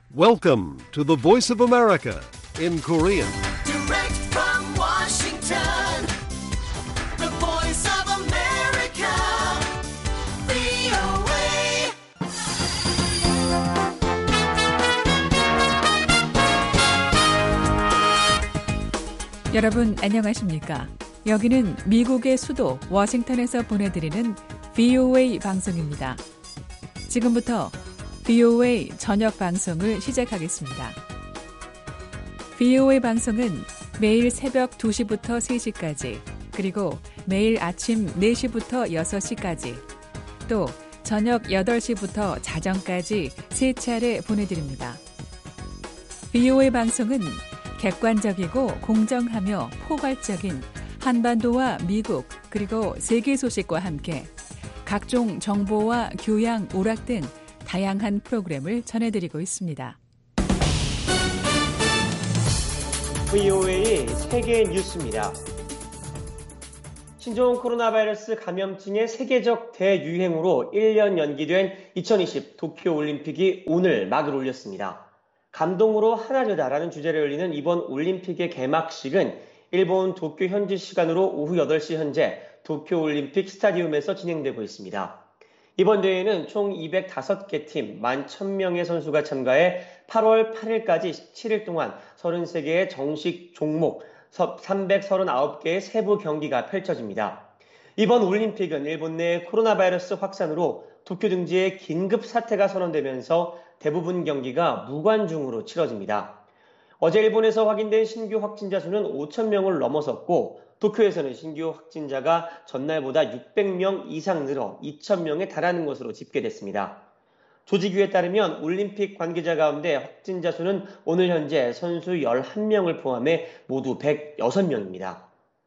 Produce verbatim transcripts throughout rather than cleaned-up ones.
Welcome to the Voice of America in Korean. Direct from Washington, the voice of America, 브이오에이. 여러분 안녕하십니까? 여기는 미국의 수도 워싱턴에서 보내드리는 브이오에이 방송입니다. 지금부터 브이오에이 저녁 방송을 시작하겠습니다. 브이오에이 방송은 매일 새벽 두 시부터 세 시까지, 그리고 매일 아침 네 시부터 여섯 시까지, 또 저녁 여덟 시부터 자정까지 세 차례 보내드립니다. 브이오에이 방송은 객관적이고 공정하며 포괄적인 한반도와 미국 그리고 세계 소식과 함께 각종 정보와 교양, 오락 등 다양한 프로그램을 전해드리고 있습니다. 브이오에이 세계 뉴스입니다. 신종 코로나 바이러스 감염증의 세계적 대유행으로 일 년 연기된 이천이십 도쿄올림픽이 오늘 막을 올렸습니다. 감동으로 하나되다라는 주제를 열리는 이번 올림픽의 개막식은 일본 도쿄 현지 시간으로 오후 여덟 시 현재 도쿄올림픽 스타디움에서 진행되고 있습니다. 이번 대회는 총 이백오 개 팀 만 천 명의 선수가 참가해 팔월 팔일까지 십칠 일 동안 서른세 개의 정식 종목, 삼백삼십구 개의 세부 경기가 펼쳐집니다. 이번 올림픽은 일본 내 코로나 바이러스 확산으로 도쿄 등지에 긴급 사태가 선언되면서 대부분 경기가 무관중으로 치러집니다. 어제 일본에서 확인된 신규 확진자 수는 오천 명을 넘어섰고, 도쿄에서는 신규 확진자가 전날보다 육백 명 이상 늘어 이천 명에 달하는 것으로 집계됐습니다. 조직위에 따르면 올림픽 관계자 가운데 확진자 수는 오늘 현재 선수 열한 명을 포함해 모두 백육 명입니다.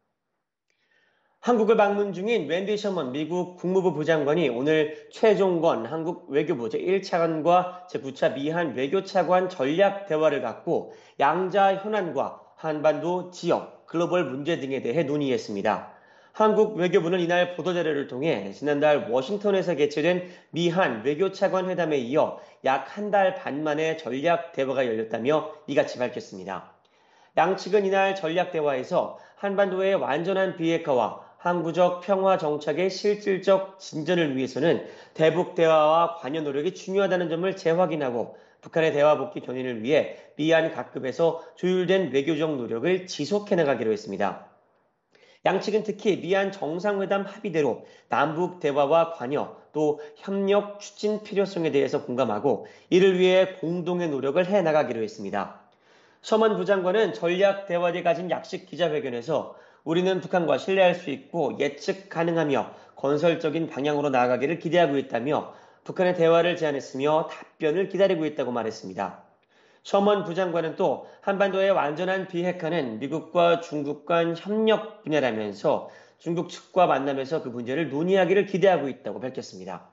한국을 방문 중인 웬디 셔먼 미국 국무부 부장관이 오늘 최종건 한국 외교부 제일 차관과 제구 차 미한 외교차관 전략 대화를 갖고 양자 현안과 한반도 지역, 글로벌 문제 등에 대해 논의했습니다. 한국 외교부는 이날 보도자료를 통해 지난달 워싱턴에서 개최된 미한 외교차관 회담에 이어 약 한 달 반 만에 전략 대화가 열렸다며 이같이 밝혔습니다. 양측은 이날 전략 대화에서 한반도의 완전한 비핵화와 항구적 평화 정착의 실질적 진전을 위해서는 대북 대화와 관여 노력이 중요하다는 점을 재확인하고 북한의 대화 복귀 견인을 위해 미한 각급에서 조율된 외교적 노력을 지속해 나가기로 했습니다. 양측은 특히 미한 정상회담 합의대로 남북 대화와 관여 또 협력 추진 필요성에 대해서 공감하고 이를 위해 공동의 노력을 해 나가기로 했습니다. 셔먼 부장관은 전략 대화에 가진 약식 기자회견에서 우리는 북한과 신뢰할 수 있고 예측 가능하며 건설적인 방향으로 나아가기를 기대하고 있다며 북한의 대화를 제안했으며 답변을 기다리고 있다고 말했습니다. 셔먼 부장관은 또 한반도의 완전한 비핵화는 미국과 중국 간 협력 분야라면서 중국 측과 만남에서 그 문제를 논의하기를 기대하고 있다고 밝혔습니다.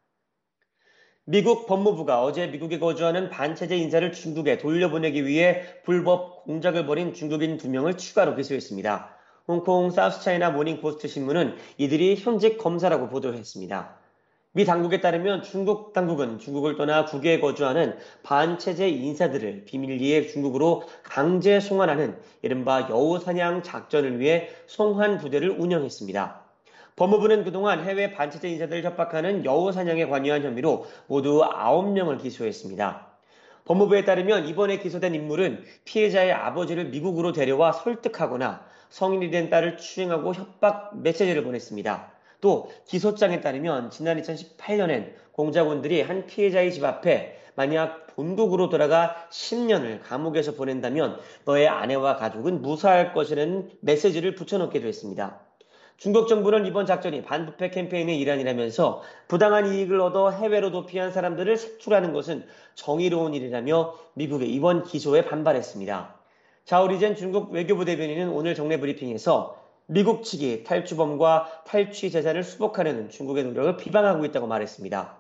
미국 법무부가 어제 미국에 거주하는 반체제 인사를 중국에 돌려보내기 위해 불법 공작을 벌인 중국인 두 명을 추가로 기소했습니다. 홍콩 사우스차이나 모닝포스트 신문은 이들이 현직 검사라고 보도했습니다. 미 당국에 따르면 중국 당국은 중국을 떠나 국외에 거주하는 반체제 인사들을 비밀리에 중국으로 강제 송환하는 이른바 여우사냥 작전을 위해 송환 부대를 운영했습니다. 법무부는 그동안 해외 반체제 인사들을 협박하는 여우사냥에 관여한 혐의로 모두 아홉 명을 기소했습니다. 법무부에 따르면 이번에 기소된 인물은 피해자의 아버지를 미국으로 데려와 설득하거나 성인이 된 딸을 추행하고 협박 메시지를 보냈습니다. 또 기소장에 따르면 지난 이천십팔 년엔 공작원들이 한 피해자의 집 앞에 만약 본국으로 돌아가 십 년을 감옥에서 보낸다면 너의 아내와 가족은 무사할 것이라는 메시지를 붙여넣기도 했습니다. 중국 정부는 이번 작전이 반부패 캠페인의 일환이라면서 부당한 이익을 얻어 해외로 도피한 사람들을 색출하는 것은 정의로운 일이라며 미국의 이번 기소에 반발했습니다. 자오리젠 중국 외교부 대변인은 오늘 정례 브리핑에서 미국 측이 탈주범과 탈취 재산을 수복하려는 중국의 노력을 비방하고 있다고 말했습니다.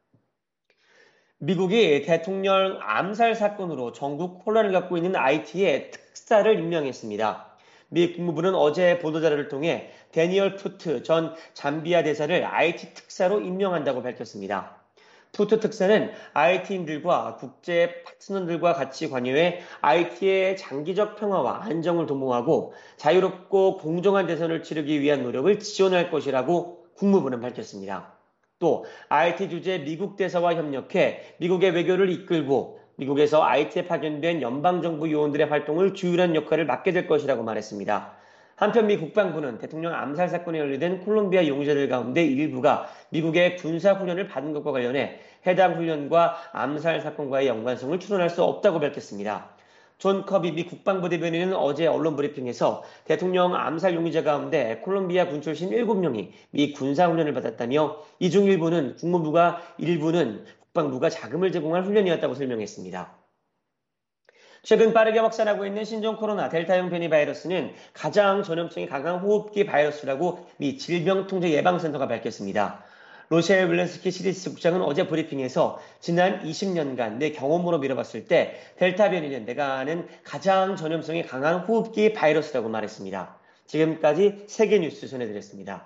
미국이 대통령 암살 사건으로 전국 혼란을 갖고 있는 아이티의 특사를 임명했습니다. 미 국무부는 어제 보도자료를 통해 데니얼 푸트 전 잠비아 대사를 아이티 특사로 임명한다고 밝혔습니다. 투트 특사는 아이티인들과 국제 파트너들과 같이 관여해 아이티의 장기적 평화와 안정을 도모하고 자유롭고 공정한 대선을 치르기 위한 노력을 지원할 것이라고 국무부는 밝혔습니다. 또 아이티 주재 미국 대사와 협력해 미국의 외교를 이끌고 미국에서 아이티에 파견된 연방정부 요원들의 활동을 주요한 역할을 맡게 될 것이라고 말했습니다. 한편 미 국방부는 대통령 암살 사건에 연루된 콜롬비아 용의자들 가운데 일부가 미국의 군사훈련을 받은 것과 관련해 해당 훈련과 암살 사건과의 연관성을 추론할 수 없다고 밝혔습니다. 존 커비 미 국방부 대변인은 어제 언론 브리핑에서 대통령 암살 용의자 가운데 콜롬비아 군 출신 일곱 명이 미 군사훈련을 받았다며 이 중 일부는 국무부가 일부는 국방부가 자금을 제공할 훈련이었다고 설명했습니다. 최근 빠르게 확산하고 있는 신종 코로나 델타형 변이 바이러스는 가장 전염성이 강한 호흡기 바이러스라고 미 질병통제예방센터가 밝혔습니다. 로셸 윌렌스키 씨디씨 국장은 어제 브리핑에서 지난 이십 년간 내 경험으로 미뤄봤을 때 델타 변이는 내가 아는 가장 전염성이 강한 호흡기 바이러스라고 말했습니다. 지금까지 세계 뉴스 전해드렸습니다.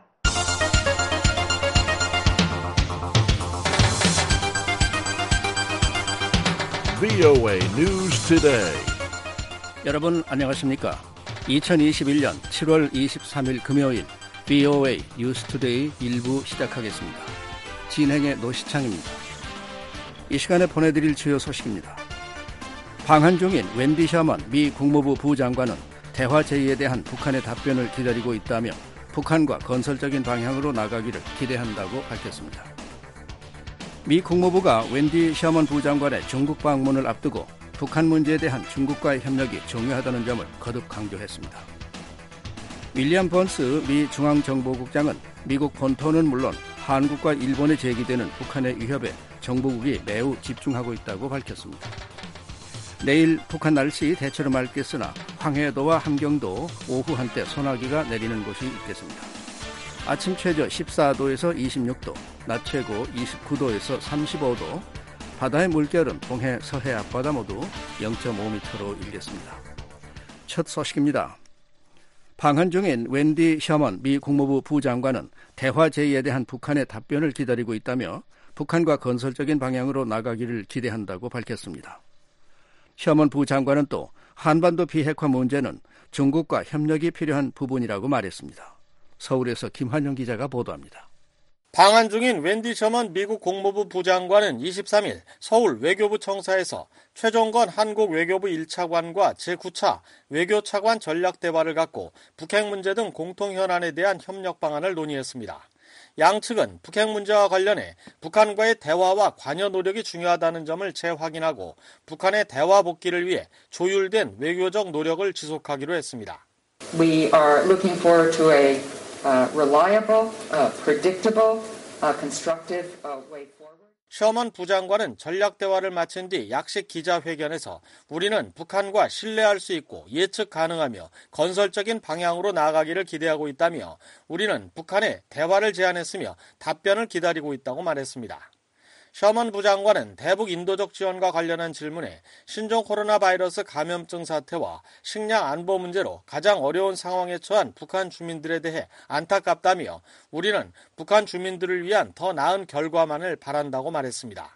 브이오에이 News Today. 여러분 안녕하십니까? 이천이십일 년 칠월 이십삼일 금요일 브이오에이 뉴스 투데이 일부 시작하겠습니다. 진행의 노시창입니다. 이 시간에 보내드릴 주요 소식입니다. 방한 중인 웬디 셔먼 미 국무부 부장관은 대화 제의에 대한 북한의 답변을 기다리고 있다며 북한과 건설적인 방향으로 나가기를 기대한다고 밝혔습니다. 미 국무부가 웬디 셔먼 부장관의 중국 방문을 앞두고 북한 문제에 대한 중국과의 협력이 중요하다는 점을 거듭 강조했습니다. 윌리엄 번스 미 중앙정보국장은 미국 본토는 물론 한국과 일본에 제기되는 북한의 위협에 정보국이 매우 집중하고 있다고 밝혔습니다. 내일 북한 날씨 대체로 맑겠으나 황해도와 함경도 오후 한때 소나기가 내리는 곳이 있겠습니다. 아침 최저 십사도에서 이십육도, 낮 최고 이십구도에서 삼십오도, 바다의 물결은 동해, 서해 앞바다 모두 영 점 오 미터로 일겠습니다. 첫 소식입니다. 방한 중인 웬디 셔먼 미 국무부 부장관은 대화 제의에 대한 북한의 답변을 기다리고 있다며 북한과 건설적인 방향으로 나가기를 기대한다고 밝혔습니다. 셔먼 부장관은 또 한반도 비핵화 문제는 중국과 협력이 필요한 부분이라고 말했습니다. 서울에서 김환영 기자가 보도합니다. 방한 중인 웬디 셔먼 미국 국무부 부장관은 이십삼일 서울 외교부 청사에서 최종건 한국 외교부 일 차관과 제구 차 외교차관 전략대화를 갖고 북핵 문제 등 공통 현안에 대한 협력 방안을 논의했습니다. 양측은 북핵 문제와 관련해 북한과의 대화와 관여 노력이 중요하다는 점을 재확인하고 북한의 대화 복귀를 위해 조율된 외교적 노력을 지속하기로 했습니다. We are looking forward to a Uh, reliable, uh, predictable, uh, constructive uh, way forward. 셔먼 부장관은 전략 대화를 마친 뒤 약식 기자회견에서 우리는 북한과 신뢰할 수 있고 예측 가능하며 건설적인 방향으로 나아가기를 기대하고 있다며 우리는 북한에 대화를 제안했으며 답변을 기다리고 있다고 말했습니다. 셔먼 부장관은 대북 인도적 지원과 관련한 질문에 신종 코로나 바이러스 감염증 사태와 식량 안보 문제로 가장 어려운 상황에 처한 북한 주민들에 대해 안타깝다며 우리는 북한 주민들을 위한 더 나은 결과만을 바란다고 말했습니다.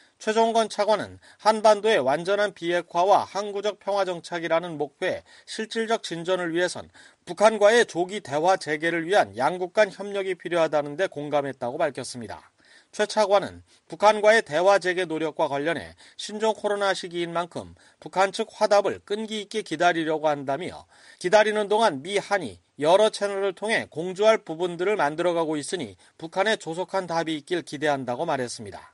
최종건 차관은 한반도의 완전한 비핵화와 항구적 평화정착이라는 목표의 실질적 진전을 위해선 북한과의 조기 대화 재개를 위한 양국 간 협력이 필요하다는 데 공감했다고 밝혔습니다. 최 차관은 북한과의 대화 재개 노력과 관련해 신종 코로나 시기인 만큼 북한 측 화답을 끈기 있게 기다리려고 한다며 기다리는 동안 미, 한이 여러 채널을 통해 공조할 부분들을 만들어가고 있으니 북한에 조속한 답이 있길 기대한다고 말했습니다.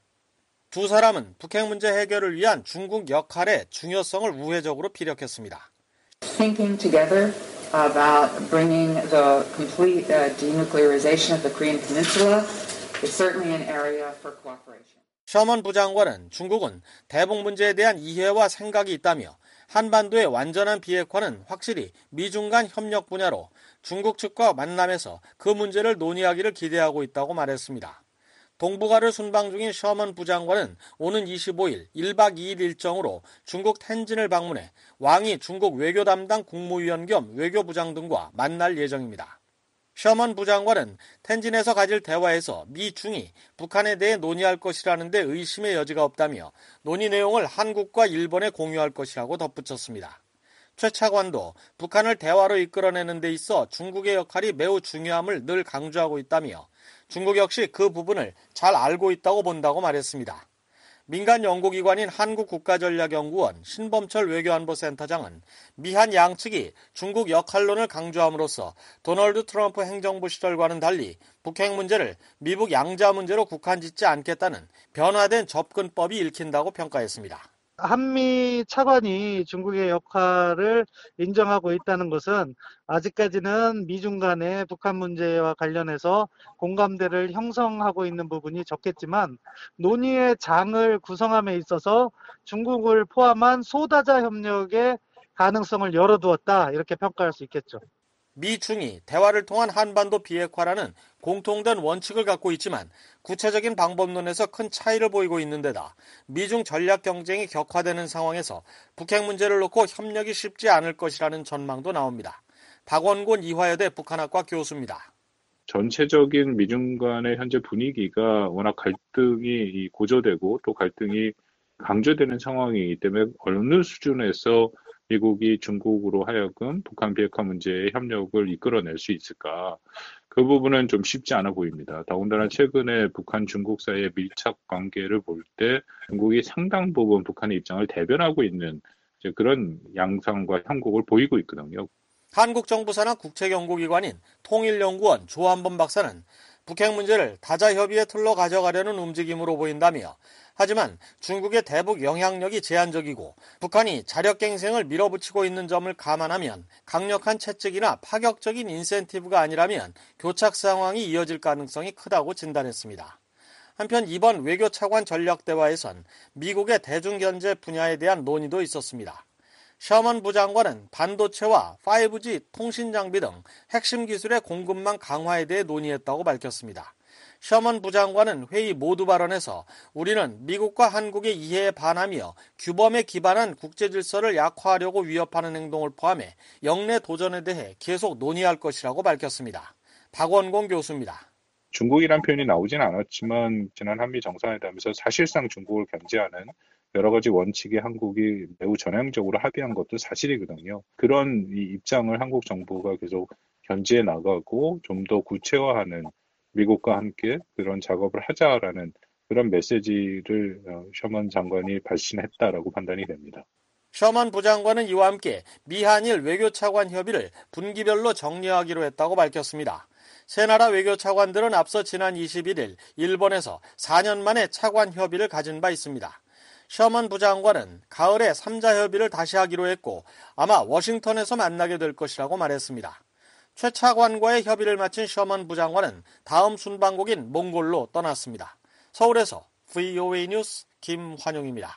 두 사람은 북핵 문제 해결을 위한 중국 역할의 중요성을 우회적으로 피력했습니다. Thinking together about bringing the complete uh, denuclearization of the Korean Peninsula is certainly an area for cooperation. 셔먼 부장관은 중국은 대북 문제에 대한 이해와 생각이 있다며 한반도의 완전한 비핵화는 확실히 미중 간 협력 분야로 중국 측과 만남에서 그 문제를 논의하기를 기대하고 있다고 말했습니다. 동북아를 순방 중인 셔먼 부장관은 오는 이십오일 일박 이일 일정으로 중국 텐진을 방문해 왕이 중국 외교 담당 국무위원 겸 외교부장 등과 만날 예정입니다. 셔먼 부장관은 텐진에서 가질 대화에서 미 중이 북한에 대해 논의할 것이라는 데 의심의 여지가 없다며 논의 내용을 한국과 일본에 공유할 것이라고 덧붙였습니다. 최 차관도 북한을 대화로 이끌어내는 데 있어 중국의 역할이 매우 중요함을 늘 강조하고 있다며 중국 역시 그 부분을 잘 알고 있다고 본다고 말했습니다. 민간 연구기관인 한국국가전략연구원 신범철 외교안보센터장은 미한 양측이 중국 역할론을 강조함으로써 도널드 트럼프 행정부 시절과는 달리 북핵 문제를 미북 양자 문제로 국한짓지 않겠다는 변화된 접근법이 읽힌다고 평가했습니다. 한미 차관이 중국의 역할을 인정하고 있다는 것은 아직까지는 미중 간의 북한 문제와 관련해서 공감대를 형성하고 있는 부분이 적겠지만 논의의 장을 구성함에 있어서 중국을 포함한 소다자 협력의 가능성을 열어두었다 이렇게 평가할 수 있겠죠. 미중이 대화를 통한 한반도 비핵화라는 공통된 원칙을 갖고 있지만 구체적인 방법론에서 큰 차이를 보이고 있는 데다 미중 전략 경쟁이 격화되는 상황에서 북핵 문제를 놓고 협력이 쉽지 않을 것이라는 전망도 나옵니다. 박원곤 이화여대 북한학과 교수입니다. 전체적인 미중 간의 현재 분위기가 워낙 갈등이 고조되고 또 갈등이 강조되는 상황이기 때문에 어느 수준에서 미국이 중국으로 하여금 북한 비핵화 문제의 협력을 이끌어낼 수 있을까? 그 부분은 좀 쉽지 않아 보입니다. 더군다나 최근에 북한 중국 사이의 밀착 관계를 볼 때 중국이 상당 부분 북한의 입장을 대변하고 있는 이제 그런 양상과 형국을 보이고 있거든요. 한국 정부 산하 국책연구기관인 통일연구원 조한범 박사는 북핵 문제를 다자협의의 틀로 가져가려는 움직임으로 보인다며 하지만 중국의 대북 영향력이 제한적이고 북한이 자력갱생을 밀어붙이고 있는 점을 감안하면 강력한 채찍이나 파격적인 인센티브가 아니라면 교착 상황이 이어질 가능성이 크다고 진단했습니다. 한편 이번 외교차관 전략대화에선 미국의 대중경제 분야에 대한 논의도 있었습니다. 셔먼 부장관은 반도체와 파이브지 통신장비 등 핵심 기술의 공급망 강화에 대해 논의했다고 밝혔습니다. 셔먼 부장관은 회의 모두 발언에서 우리는 미국과 한국의 이해에 반하며 규범에 기반한 국제질서를 약화하려고 위협하는 행동을 포함해 영내 도전에 대해 계속 논의할 것이라고 밝혔습니다. 박원공 교수입니다. 중국이란 표현이 나오진 않았지만 지난 한미 정상회담에서 사실상 중국을 견제하는 여러 가지 원칙에 한국이 매우 전향적으로 합의한 것도 사실이거든요. 그런 이 입장을 한국 정부가 계속 견지해 나가고 좀 더 구체화하는 미국과 함께 그런 작업을 하자라는 그런 메시지를 셔먼 장관이 발신했다라고 판단이 됩니다. 셔먼 부장관은 이와 함께 미한일 외교차관 협의를 분기별로 정리하기로 했다고 밝혔습니다. 세 나라 외교차관들은 앞서 지난 이십일 일 일본에서 사 년 만에 차관 협의를 가진 바 있습니다. 셔먼 부장관은 가을에 삼 자 협의를 다시 하기로 했고 아마 워싱턴에서 만나게 될 것이라고 말했습니다. 최 차관과의 협의를 마친 셔먼 부장관은 다음 순방국인 몽골로 떠났습니다. 서울에서 브이오에이 뉴스 김환용입니다.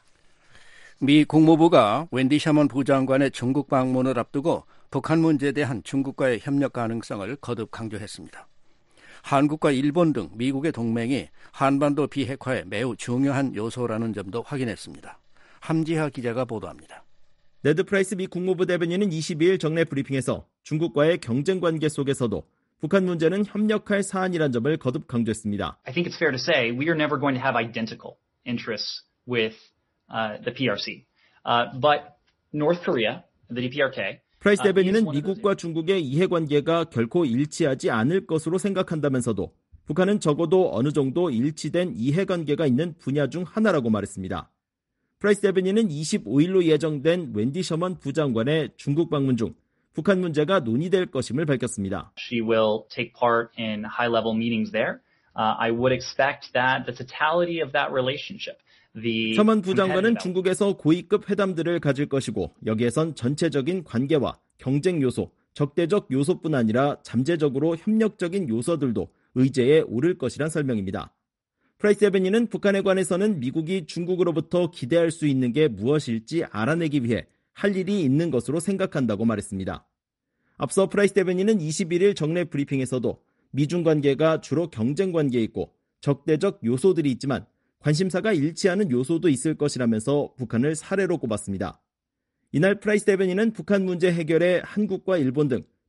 미 국무부가 웬디 셔먼 부장관의 중국 방문을 앞두고 북한 문제에 대한 중국과의 협력 가능성을 거듭 강조했습니다. 한국과 일본 등 미국의 동맹이 한반도 비핵화에 매우 중요한 요소라는 점도 확인했습니다. 함지하 기자가 보도합니다. 네드 프라이스 미 국무부 대변인은 이십이 일 정례 브리핑에서 중국과의 경쟁 관계 속에서도 북한 문제는 협력할 사안이란 점을 거듭 강조했습니다. I think it's fair to say we are never going to have identical interests with uh, the 피 알 씨. Uh, but North Korea, the 디 피 알 케이 프라이스 대변인은 미국과 중국의 이해관계가 결코 일치하지 않을 것으로 생각한다면서도 북한은 적어도 어느 정도 일치된 이해관계가 있는 분야 중 하나라고 말했습니다. 프라이스 대변인은 이십오 일로 예정된 웬디 셔먼 부장관의 중국 방문 중 북한 문제가 논의될 것임을 밝혔습니다. She will take part in high-level meetings there. Uh, I would expect that the totality of that relationship. 셔먼 부장관은 중국에서 고위급 회담들을 가질 것이고 여기에선 전체적인 관계와 경쟁 요소, 적대적 요소뿐 아니라 잠재적으로 협력적인 요소들도 의제에 오를 것이란 설명입니다. 프라이스 대변인은 북한에 관해서는 미국이 중국으로부터 기대할 수 있는 게 무엇일지 알아내기 위해 할 일이 있는 것으로 생각한다고 말했습니다. 앞서 프라이스 대변인은 이십일 일 정례 브리핑에서도 미중 관계가 주로 경쟁 관계에 있고 적대적 요소들이 있지만 관심사가 일치하는 요소도 있을 것이라면서 북한을 사례로 꼽았습니다. 이날 프라이스 대변인은 북한 문제 해결에 한국과 일본 등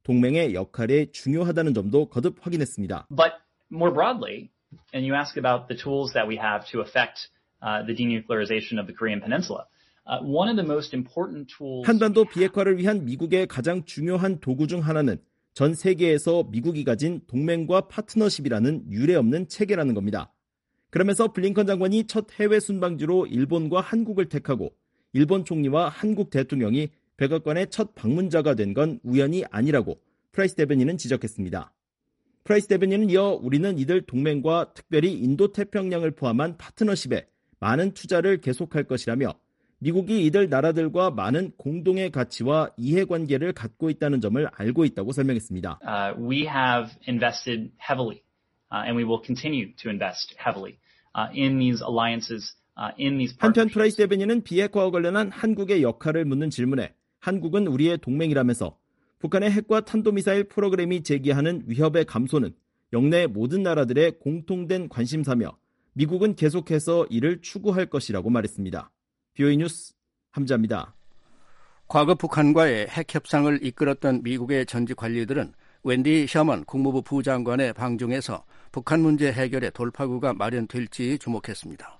동맹의 역할이 중요하다는 점도 거듭 확인했습니다. But more broadly, and you ask about the tools that we have to affect uh, the denuclearization of the Korean Peninsula. Uh, one of the most important tools. 한반도 비핵화를 위한 미국의 가장 중요한 도구 중 하나는 전 세계에서 미국이 가진 동맹과 파트너십이라는 유례없는 체계라는 겁니다. 그러면서 블링컨 장관이 첫 해외 순방지로 일본과 한국을 택하고 일본 총리와 한국 대통령이 백악관의 첫 방문자가 된 건 우연이 아니라고 프라이스 대변인은 지적했습니다. 프라이스 대변인은 이어 우리는 이들 동맹과 특별히 인도태평양을 포함한 파트너십에 많은 투자를 계속할 것이라며 미국이 이들 나라들과 많은 공동의 가치와 이해관계를 갖고 있다는 점을 알고 있다고 설명했습니다. Uh, we have invested heavily, uh, and we will continue to invest heavily uh, in these alliances, uh, in these partnerships. 한편 프라이스 대변인은 비핵화와 관련한 한국의 역할을 묻는 질문에 한국은 우리의 동맹이라면서 북한의 핵과 탄도미사일 프로그램이 제기하는 위협의 감소는 영내 모든 나라들의 공통된 관심사며 미국은 계속해서 이를 추구할 것이라고 말했습니다. 비오이 뉴스 함자입니다. 과거 북한과의 핵 협상을 이끌었던 미국의 전직 관리들은 웬디 셔먼 국무부 부장관의 방중에서 북한 문제 해결의 돌파구가 마련될지 주목했습니다.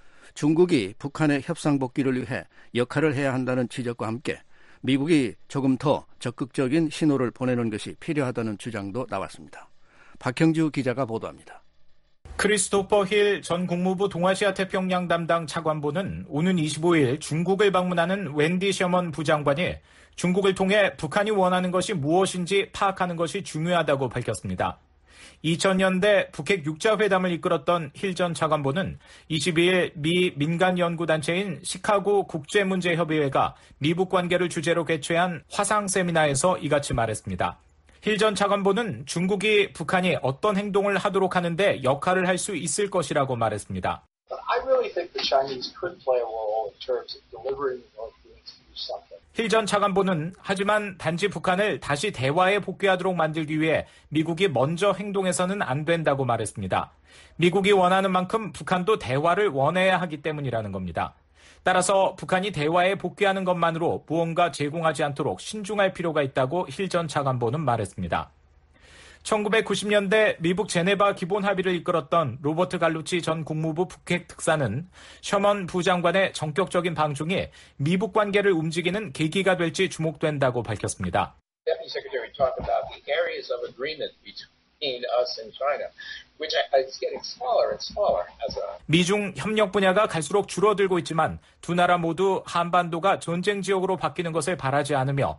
중국이 북한의 협상 복귀를 위해 역할을 해야 한다는 지적과 함께 미국이 조금 더 적극적인 신호를 보내는 것이 필요하다는 주장도 나왔습니다. 박형주 기자가 보도합니다. 크리스토퍼 힐 전 국무부 동아시아 태평양 담당 차관보는 오는 이십오일 중국을 방문하는 웬디 셔먼 부장관이 중국을 통해 북한이 원하는 것이 무엇인지 파악하는 것이 중요하다고 밝혔습니다. 이천 년대 북핵 육 자 회담을 이끌었던 힐 전 차관보는 이십이일 미 민간연구단체인 시카고 국제문제협의회가 미북 관계를 주제로 개최한 화상 세미나에서 이같이 말했습니다. 힐 전 차관보는 중국이 북한이 어떤 행동을 하도록 하는데 역할을 할 수 있을 것이라고 말했습니다. I really think the Chinese could play a role in terms of delivering the North Koreans to do something. 힐 전 차관보는 하지만 단지 북한을 다시 대화에 복귀하도록 만들기 위해 미국이 먼저 행동해서는 안 된다고 말했습니다. 미국이 원하는 만큼 북한도 대화를 원해야 하기 때문이라는 겁니다. 따라서 북한이 대화에 복귀하는 것만으로 무언가 제공하지 않도록 신중할 필요가 있다고 힐 전 차관보는 말했습니다. 천구백구십 년대 미북 제네바 기본 합의를 이끌었던 로버트 갈루치 전 국무부 북핵 특사는 셔먼 부장관의 전격적인 방중이 미북 관계를 움직이는 계기가 될지 주목된다고 밝혔습니다. Deputy Secretary talked about the areas of agreement between us and China, which is getting smaller and smaller as a. 미중 협력 분야가 갈수록 줄어들고 있지만 두 나라 모두 한반도가 전쟁 지역으로 바뀌는 것을 바라지 않으며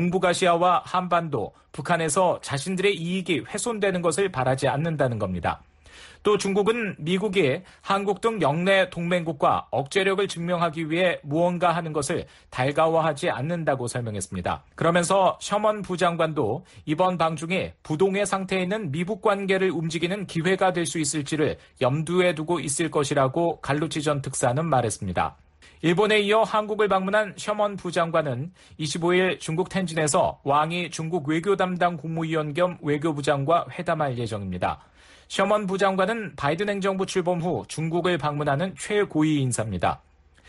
동북아시아와 한반도, 북한에서 자신들의 이익이 훼손되는 것을 바라지 않는다는 겁니다. 또 중국은 미국이 한국 등 영내 동맹국과 억제력을 증명하기 위해 무언가 하는 것을 달가워하지 않는다고 설명했습니다. 그러면서 셔먼 부장관도 이번 방중에 부동의 상태에 있는 미북 관계를 움직이는 기회가 될 수 있을지를 염두에 두고 있을 것이라고 갈루치 전 특사는 말했습니다. 일본에 이어 한국을 방문한 셔먼 부장관은 이십오일 중국 텐진에서 왕이 중국 외교 담당 국무위원 겸 외교부장과 회담할 예정입니다. 셔먼 부장관은 바이든 행정부 출범 후 중국을 방문하는 최고위 인사입니다.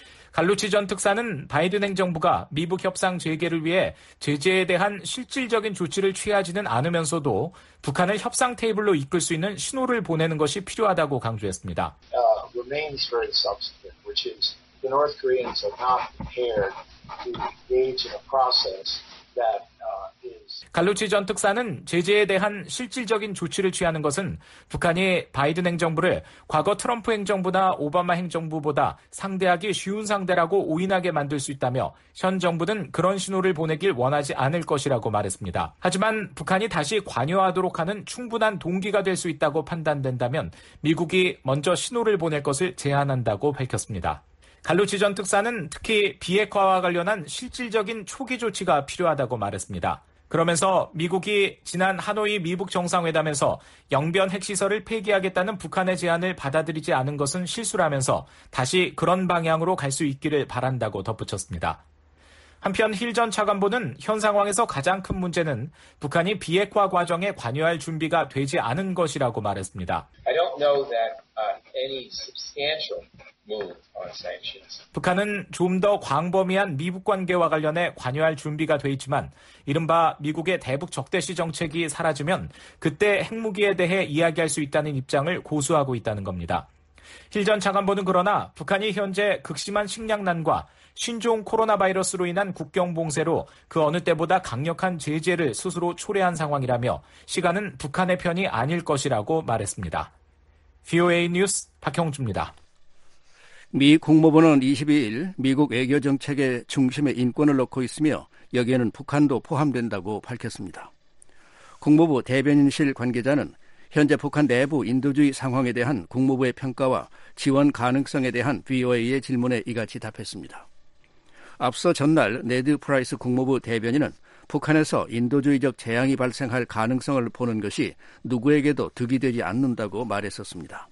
갈루치 전 특사는 바이든 행정부가 미북 협상 재개를 위해 제재에 대한 실질적인 조치를 취하지는 않으면서도 북한을 협상 테이블로 이끌 수 있는 신호를 보내는 것이 필요하다고 강조했습니다. Uh, remains very substantive, which is the North Koreans are not prepared to engage in a process that uh, is. 갈루치 전 특사는 제재에 대한 실질적인 조치를 취하는 것은 북한이 바이든 행정부를 과거 트럼프 행정부나 오바마 행정부보다 상대하기 쉬운 상대라고 오인하게 만들 수 있다며 현 정부는 그런 신호를 보내길 원하지 않을 것이라고 말했습니다. 하지만 북한이 다시 관여하도록 하는 충분한 동기가 될 수 있다고 판단된다면 미국이 먼저 신호를 보낼 것을 제안한다고 밝혔습니다. 갈루치 전 특사는 특히 비핵화와 관련한 실질적인 초기 조치가 필요하다고 말했습니다. 그러면서 미국이 지난 하노이 미북 정상회담에서 영변 핵시설을 폐기하겠다는 북한의 제안을 받아들이지 않은 것은 실수라면서 다시 그런 방향으로 갈 수 있기를 바란다고 덧붙였습니다. 한편 힐 전 차관보는 현 상황에서 가장 큰 문제는 북한이 비핵화 과정에 관여할 준비가 되지 않은 것이라고 말했습니다. I don't know that uh, any substantial move on sanctions. 북한은 좀 더 광범위한 미북 관계와 관련해 관여할 준비가 돼 있지만 이른바 미국의 대북 적대시 정책이 사라지면 그때 핵무기에 대해 이야기할 수 있다는 입장을 고수하고 있다는 겁니다. 힐 전 차관보는 그러나 북한이 현재 극심한 식량난과 신종 코로나 바이러스로 인한 국경 봉쇄로 그 어느 때보다 강력한 제재를 스스로 초래한 상황이라며 시간은 북한의 편이 아닐 것이라고 말했습니다. 브이오에이 뉴스 박형주입니다. 미 국무부는 이십이일 미국 외교 정책의 중심에 인권을 놓고 있으며 여기에는 북한도 포함된다고 밝혔습니다. 국무부 대변인실 관계자는 현재 북한 내부 인도주의 상황에 대한 국무부의 평가와 지원 가능성에 대한 브이오에이의 질문에 이같이 답했습니다. 앞서 전날 네드 프라이스 국무부 대변인은 북한에서 인도주의적 재앙이 발생할 가능성을 보는 것이 누구에게도 득이 되지 않는다고 말했었습니다.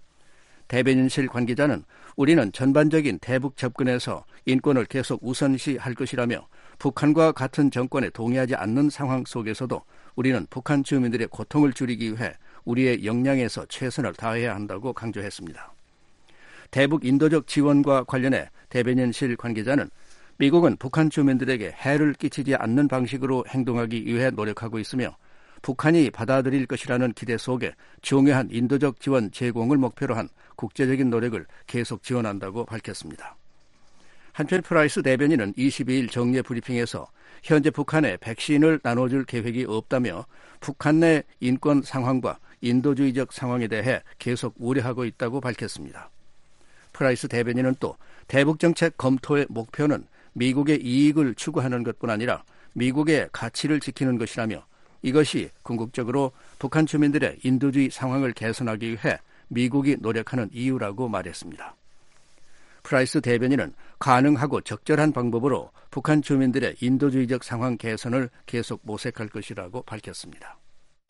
대변인실 관계자는 우리는 전반적인 대북 접근에서 인권을 계속 우선시할 것이라며 북한과 같은 정권에 동의하지 않는 상황 속에서도 우리는 북한 주민들의 고통을 줄이기 위해 우리의 역량에서 최선을 다해야 한다고 강조했습니다. 대북 인도적 지원과 관련해 대변인실 관계자는 미국은 북한 주민들에게 해를 끼치지 않는 방식으로 행동하기 위해 노력하고 있으며 북한이 받아들일 것이라는 기대 속에 중요한 인도적 지원 제공을 목표로 한 국제적인 노력을 계속 지원한다고 밝혔습니다. 한편 프라이스 대변인은 이십이일 정례 브리핑에서 현재 북한에 백신을 나눠줄 계획이 없다며 북한 내 인권 상황과 인도주의적 상황에 대해 계속 우려하고 있다고 밝혔습니다. 프라이스 대변인은 또 대북정책 검토의 목표는 미국의 이익을 추구하는 것뿐 아니라 미국의 가치를 지키는 것이라며 이것이 궁극적으로 북한 주민들의 인도주의 상황을 개선하기 위해 미국이 노력하는 이유라고 말했습니다. 프라이스 대변인은 가능하고 적절한 방법으로 북한 주민들의 인도주의적 상황 개선을 계속 모색할 것이라고 밝혔습니다.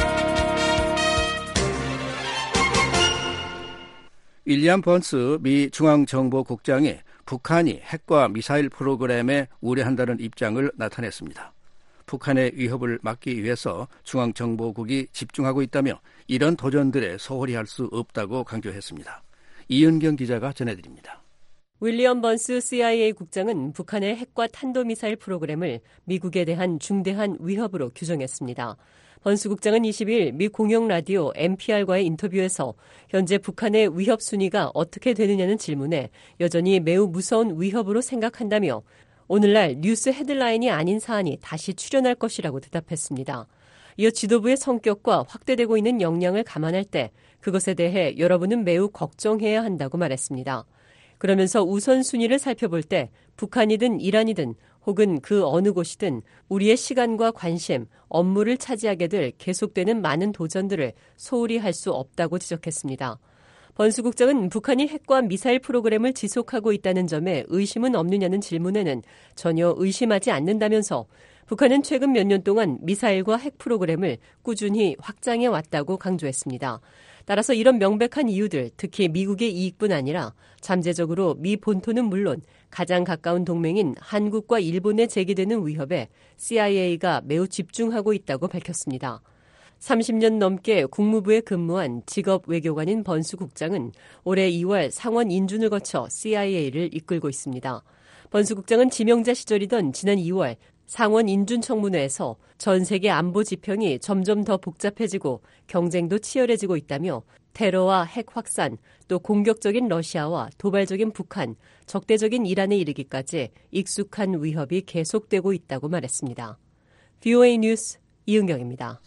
윌리엄 번스 미 중앙정보국장이 북한이 핵과 미사일 프로그램에 우려한다는 입장을 나타냈습니다. 북한의 위협을 막기 위해서 중앙정보국이 집중하고 있다며 이런 도전들에 소홀히 할 수 없다고 강조했습니다. 이은경 기자가 전해드립니다. 윌리엄 번스 씨아이에이 국장은 북한의 핵과 탄도미사일 프로그램을 미국에 대한 중대한 위협으로 규정했습니다. 번스 국장은 이십일 미 공영 라디오 엔피알과의 인터뷰에서 현재 북한의 위협 순위가 어떻게 되느냐는 질문에 여전히 매우 무서운 위협으로 생각한다며 오늘날 뉴스 헤드라인이 아닌 사안이 다시 출현할 것이라고 대답했습니다. 이어 지도부의 성격과 확대되고 있는 역량을 감안할 때 그것에 대해 여러분은 매우 걱정해야 한다고 말했습니다. 그러면서 우선순위를 살펴볼 때 북한이든 이란이든 혹은 그 어느 곳이든 우리의 시간과 관심, 업무를 차지하게 될 계속되는 많은 도전들을 소홀히 할 수 없다고 지적했습니다. 번스 국장은 북한이 핵과 미사일 프로그램을 지속하고 있다는 점에 의심은 없느냐는 질문에는 전혀 의심하지 않는다면서 북한은 최근 몇 년 동안 미사일과 핵 프로그램을 꾸준히 확장해 왔다고 강조했습니다. 따라서 이런 명백한 이유들, 특히 미국의 이익뿐 아니라 잠재적으로 미 본토는 물론 가장 가까운 동맹인 한국과 일본에 제기되는 위협에 씨아이에이가 매우 집중하고 있다고 밝혔습니다. 삼십 년 넘게 국무부에 근무한 직업 외교관인 번스 국장은 올해 이월 상원 인준을 거쳐 씨아이에이를 이끌고 있습니다. 번스 국장은 지명자 시절이던 지난 이월 상원 인준 청문회에서 전 세계 안보 지평이 점점 더 복잡해지고 경쟁도 치열해지고 있다며 테러와 핵 확산, 또 공격적인 러시아와 도발적인 북한, 적대적인 이란에 이르기까지 익숙한 위협이 계속되고 있다고 말했습니다. 브이오에이 뉴스 이은경입니다.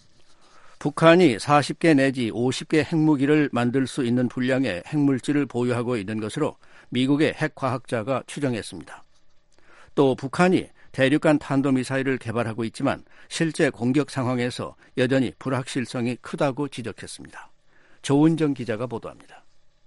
북한이 사십 개 내지 오십 개 핵무기를 만들 수 있는 분량의 핵물질을 보유하고 있는 것으로 미국의 핵과학자가 추정했습니다. 또 북한이 대륙간 탄도미사일을 개발하고 있지만 실제 공격 상황에서 여전히 불확실성이 크다고 지적했습니다. 조은정 기자가 보도합니다.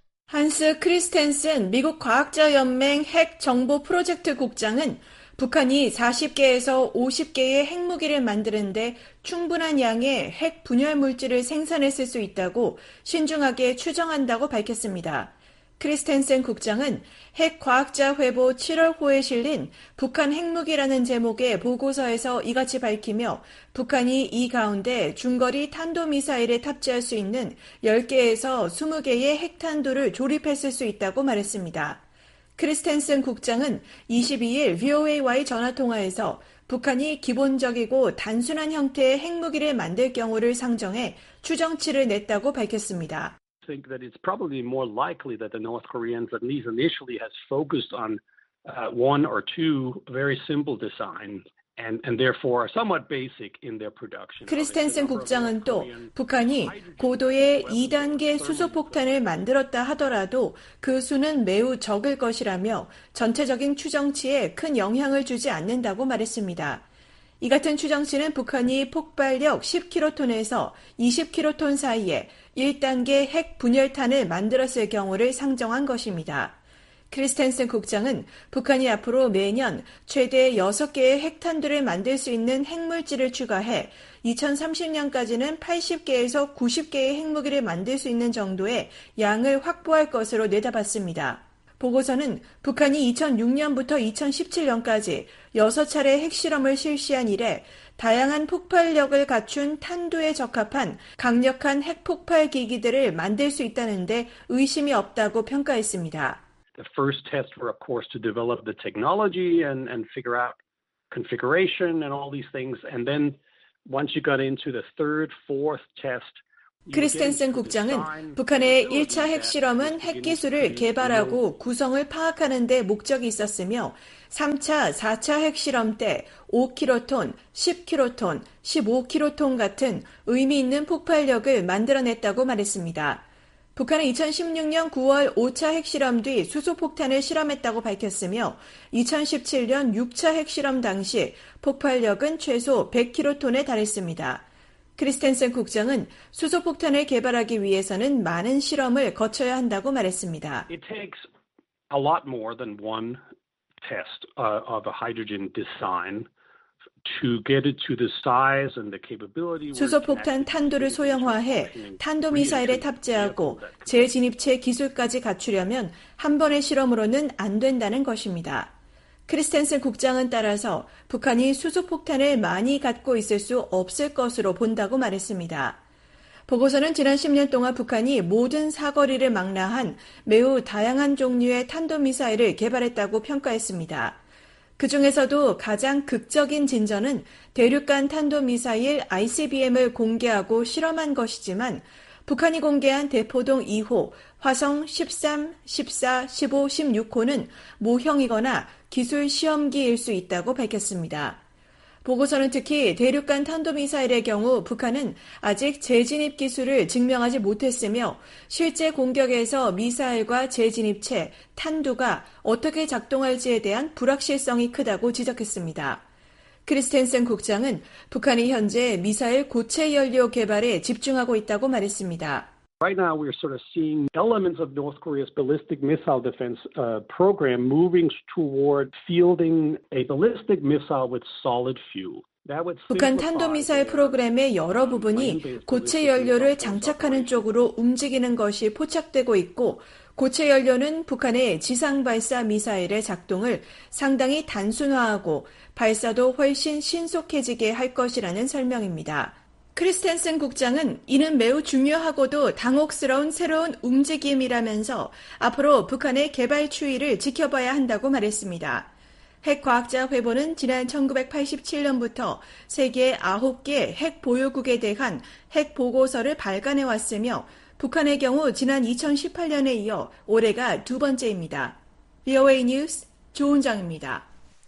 한스 크리스텐센 미국 과학자연맹 핵정보 프로젝트 국장은 북한이 사십 개에서 오십 개의 핵무기를 만드는데 충분한 양의 핵 분열 물질을 생산했을 수 있다고 신중하게 추정한다고 밝혔습니다. 크리스텐센 국장은 핵과학자 회보 칠월호에 실린 북한 핵무기라는 제목의 보고서에서 이같이 밝히며 북한이 이 가운데 중거리 탄도미사일에 탑재할 수 있는 열 개에서 이십 개의 핵탄두를 조립했을 수 있다고 말했습니다. 크리스텐슨 국장은 이십이일 브이오에이와의 전화통화에서 북한이 기본적이고 단순한 형태의 핵무기를 만들 경우를 상정해 추정치를 냈다고 밝혔습니다. I think that it's probably more likely that the North Koreans, at least initially, has focused on uh, one or two very simple designs. And, and therefore are somewhat basic in their production. 크리스텐슨 국장은 또 북한이 고도의 이 단계 수소폭탄을 만들었다 하더라도 그 수는 매우 적을 것이라며 전체적인 추정치에 큰 영향을 주지 않는다고 말했습니다. 이 같은 추정치는 북한이 폭발력 십 킬로톤에서 이십 킬로톤 사이에 일 단계 핵 분열탄을 만들었을 경우를 상정한 것입니다. 크리스텐슨 국장은 북한이 앞으로 매년 최대 여섯 개의 핵탄두를 만들 수 있는 핵물질을 추가해 이천삼십 년까지는 팔십 개에서 구십 개의 핵무기를 만들 수 있는 정도의 양을 확보할 것으로 내다봤습니다. 보고서는 북한이 이천육 년부터 이천십칠 년까지 여섯 차례 핵실험을 실시한 이래 다양한 폭발력을 갖춘 탄두에 적합한 강력한 핵폭발 기기들을 만들 수 있다는 데 의심이 없다고 평가했습니다. The first tests were, of course, to develop the technology and, and figure out configuration and all these things. And then once you got into the third, fourth test, 크리스텐슨 국장은 북한의 일 차 핵실험은 핵기술을 개발하고 구성을 파악하는 데 목적이 있었으며 삼 차, 사 차 핵실험 때 오 킬로톤, 십 킬로톤, 십오 킬로톤 같은 의미 있는 폭발력을 만들어냈다고 말했습니다. 북한은 이천십육 년 구월 오 차 핵실험 뒤 수소폭탄을 실험했다고 밝혔으며 이천십칠 년 육 차 핵실험 당시 폭발력은 최소 백 킬로톤에 달했습니다. 크리스텐슨 국장은 수소폭탄을 개발하기 위해서는 많은 실험을 거쳐야 한다고 말했습니다. It takes a lot more than one test uh, of a hydrogen design. To get it to the size and the capability. 수소폭탄 탄두를 소형화해 탄도미사일에 탑재하고 재진입체 기술까지 갖추려면 한 번의 실험으로는 안 된다는 것입니다. 크리스텐슨 국장은 따라서 북한이 수소폭탄을 많이 갖고 있을 수 없을 것으로 본다고 말했습니다. 보고서는 지난 십 년 동안 북한이 모든 사거리를 망라한 매우 다양한 종류의 탄도미사일을 개발했다고 평가했습니다. 그 중에서도 가장 극적인 진전은 대륙간 탄도미사일 아이씨비엠을 공개하고 실험한 것이지만 북한이 공개한 대포동 이 호, 화성 십삼, 십사, 십오, 십육 호는 모형이거나 기술 시험기일 수 있다고 밝혔습니다. 보고서는 특히 대륙간 탄도미사일의 경우 북한은 아직 재진입 기술을 증명하지 못했으며 실제 공격에서 미사일과 재진입체, 탄두가 어떻게 작동할지에 대한 불확실성이 크다고 지적했습니다. 크리스텐슨 국장은 북한이 현재 미사일 고체 연료 개발에 집중하고 있다고 말했습니다. Right now, we're sort of seeing elements of North Korea's ballistic missile defense uh, program moving toward fielding a ballistic missile with solid fuel. 북한 탄도미사일 프로그램의 여러 부분이 고체 연료를 장착하는 쪽으로 움직이는 것이 포착되고 있고 고체 연료는 북한의 지상 발사 미사일의 작동을 상당히 단순화하고 발사도 훨씬 신속해지게 할 것이라는 설명입니다. 크리스텐슨 국장은 이는 매우 중요하고도 당혹스러운 새로운 움직임이라면서 앞으로 북한의 개발 추이를 지켜봐야 한다고 말했습니다. 핵과학자 회보는 지난 천구백팔십칠 년부터 세계 아홉 개 핵 보유국에 대한 핵 보고서를 발간해왔으며 북한의 경우 지난 이천십팔 년에 이어 올해가 두 번째입니다. 브이오에이 뉴스 조은정입니다.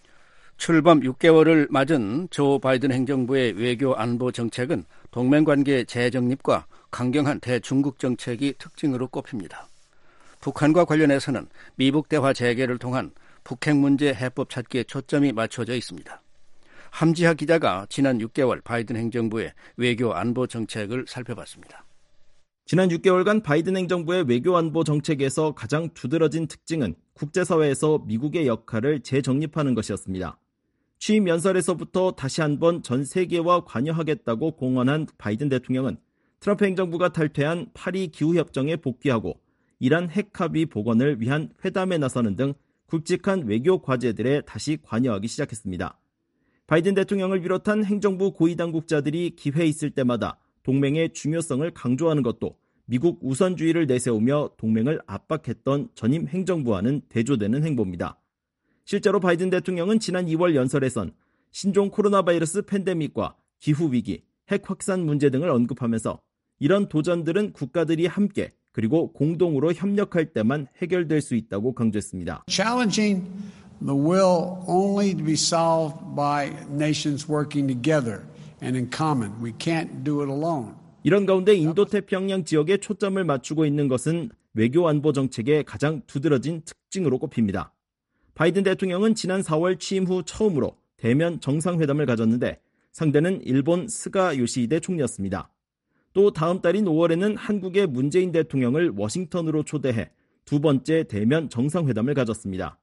출범 육 개월을 맞은 조 바이든 행정부의 외교 안보 정책은 동맹관계 재정립과 강경한 대중국 정책이 특징으로 꼽힙니다. 북한과 관련해서는 미북 대화 재개를 통한 북핵 문제 해법 찾기에 초점이 맞춰져 있습니다. 함지하 기자가 지난 육 개월 바이든 행정부의 외교 안보 정책을 살펴봤습니다. 지난 육 개월간 바이든 행정부의 외교 안보 정책에서 가장 두드러진 특징은 국제사회에서 미국의 역할을 재정립하는 것이었습니다. 취임 연설에서부터 다시 한번 전 세계와 관여하겠다고 공언한 바이든 대통령은 트럼프 행정부가 탈퇴한 파리 기후협정에 복귀하고 이란 핵합의 복원을 위한 회담에 나서는 등 굵직한 외교 과제들에 다시 관여하기 시작했습니다. 바이든 대통령을 비롯한 행정부 고위 당국자들이 기회 있을 때마다 동맹의 중요성을 강조하는 것도 미국 우선주의를 내세우며 동맹을 압박했던 전임 행정부와는 대조되는 행보입니다. 실제로 바이든 대통령은 지난 이월 연설에선 신종 코로나 바이러스 팬데믹과 기후위기, 핵 확산 문제 등을 언급하면서 이런 도전들은 국가들이 함께 그리고 공동으로 협력할 때만 해결될 수 있다고 강조했습니다. Challenging the will only to be solved by nations working together and in common. We can't do it alone. 이런 가운데 인도태평양 지역에 초점을 맞추고 있는 것은 외교 안보 정책의 가장 두드러진 특징으로 꼽힙니다. 바이든 대통령은 지난 사월 취임 후 처음으로 대면 정상회담을 가졌는데 상대는 일본 스가 요시히데 총리였습니다. 또 다음 달인 오월에는 한국의 문재인 대통령을 워싱턴으로 초대해 두 번째 대면 정상회담을 가졌습니다.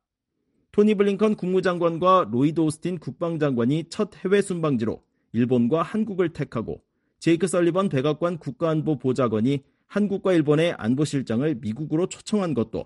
토니 블링컨 국무장관과 로이드 오스틴 국방장관이 첫 해외 순방지로 일본과 한국을 택하고 제이크 설리번 백악관 국가안보보좌관이 한국과 일본의 안보실장을 미국으로 초청한 것도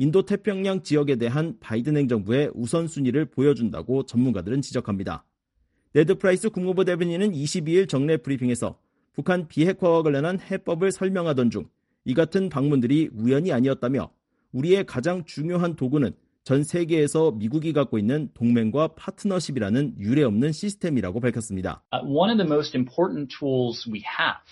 인도태평양 지역에 대한 바이든 행정부의 우선순위를 보여준다고 전문가들은 지적합니다. 네드 프라이스 국무부 대변인은 이십이일 정례 브리핑에서 북한 비핵화와 관련한 해법을 설명하던 중 이 같은 방문들이 우연이 아니었다며 우리의 가장 중요한 도구는 전 세계에서 미국이 갖고 있는 동맹과 파트너십이라는 유례없는 시스템이라고 밝혔습니다. Uh, one of the most important tools we have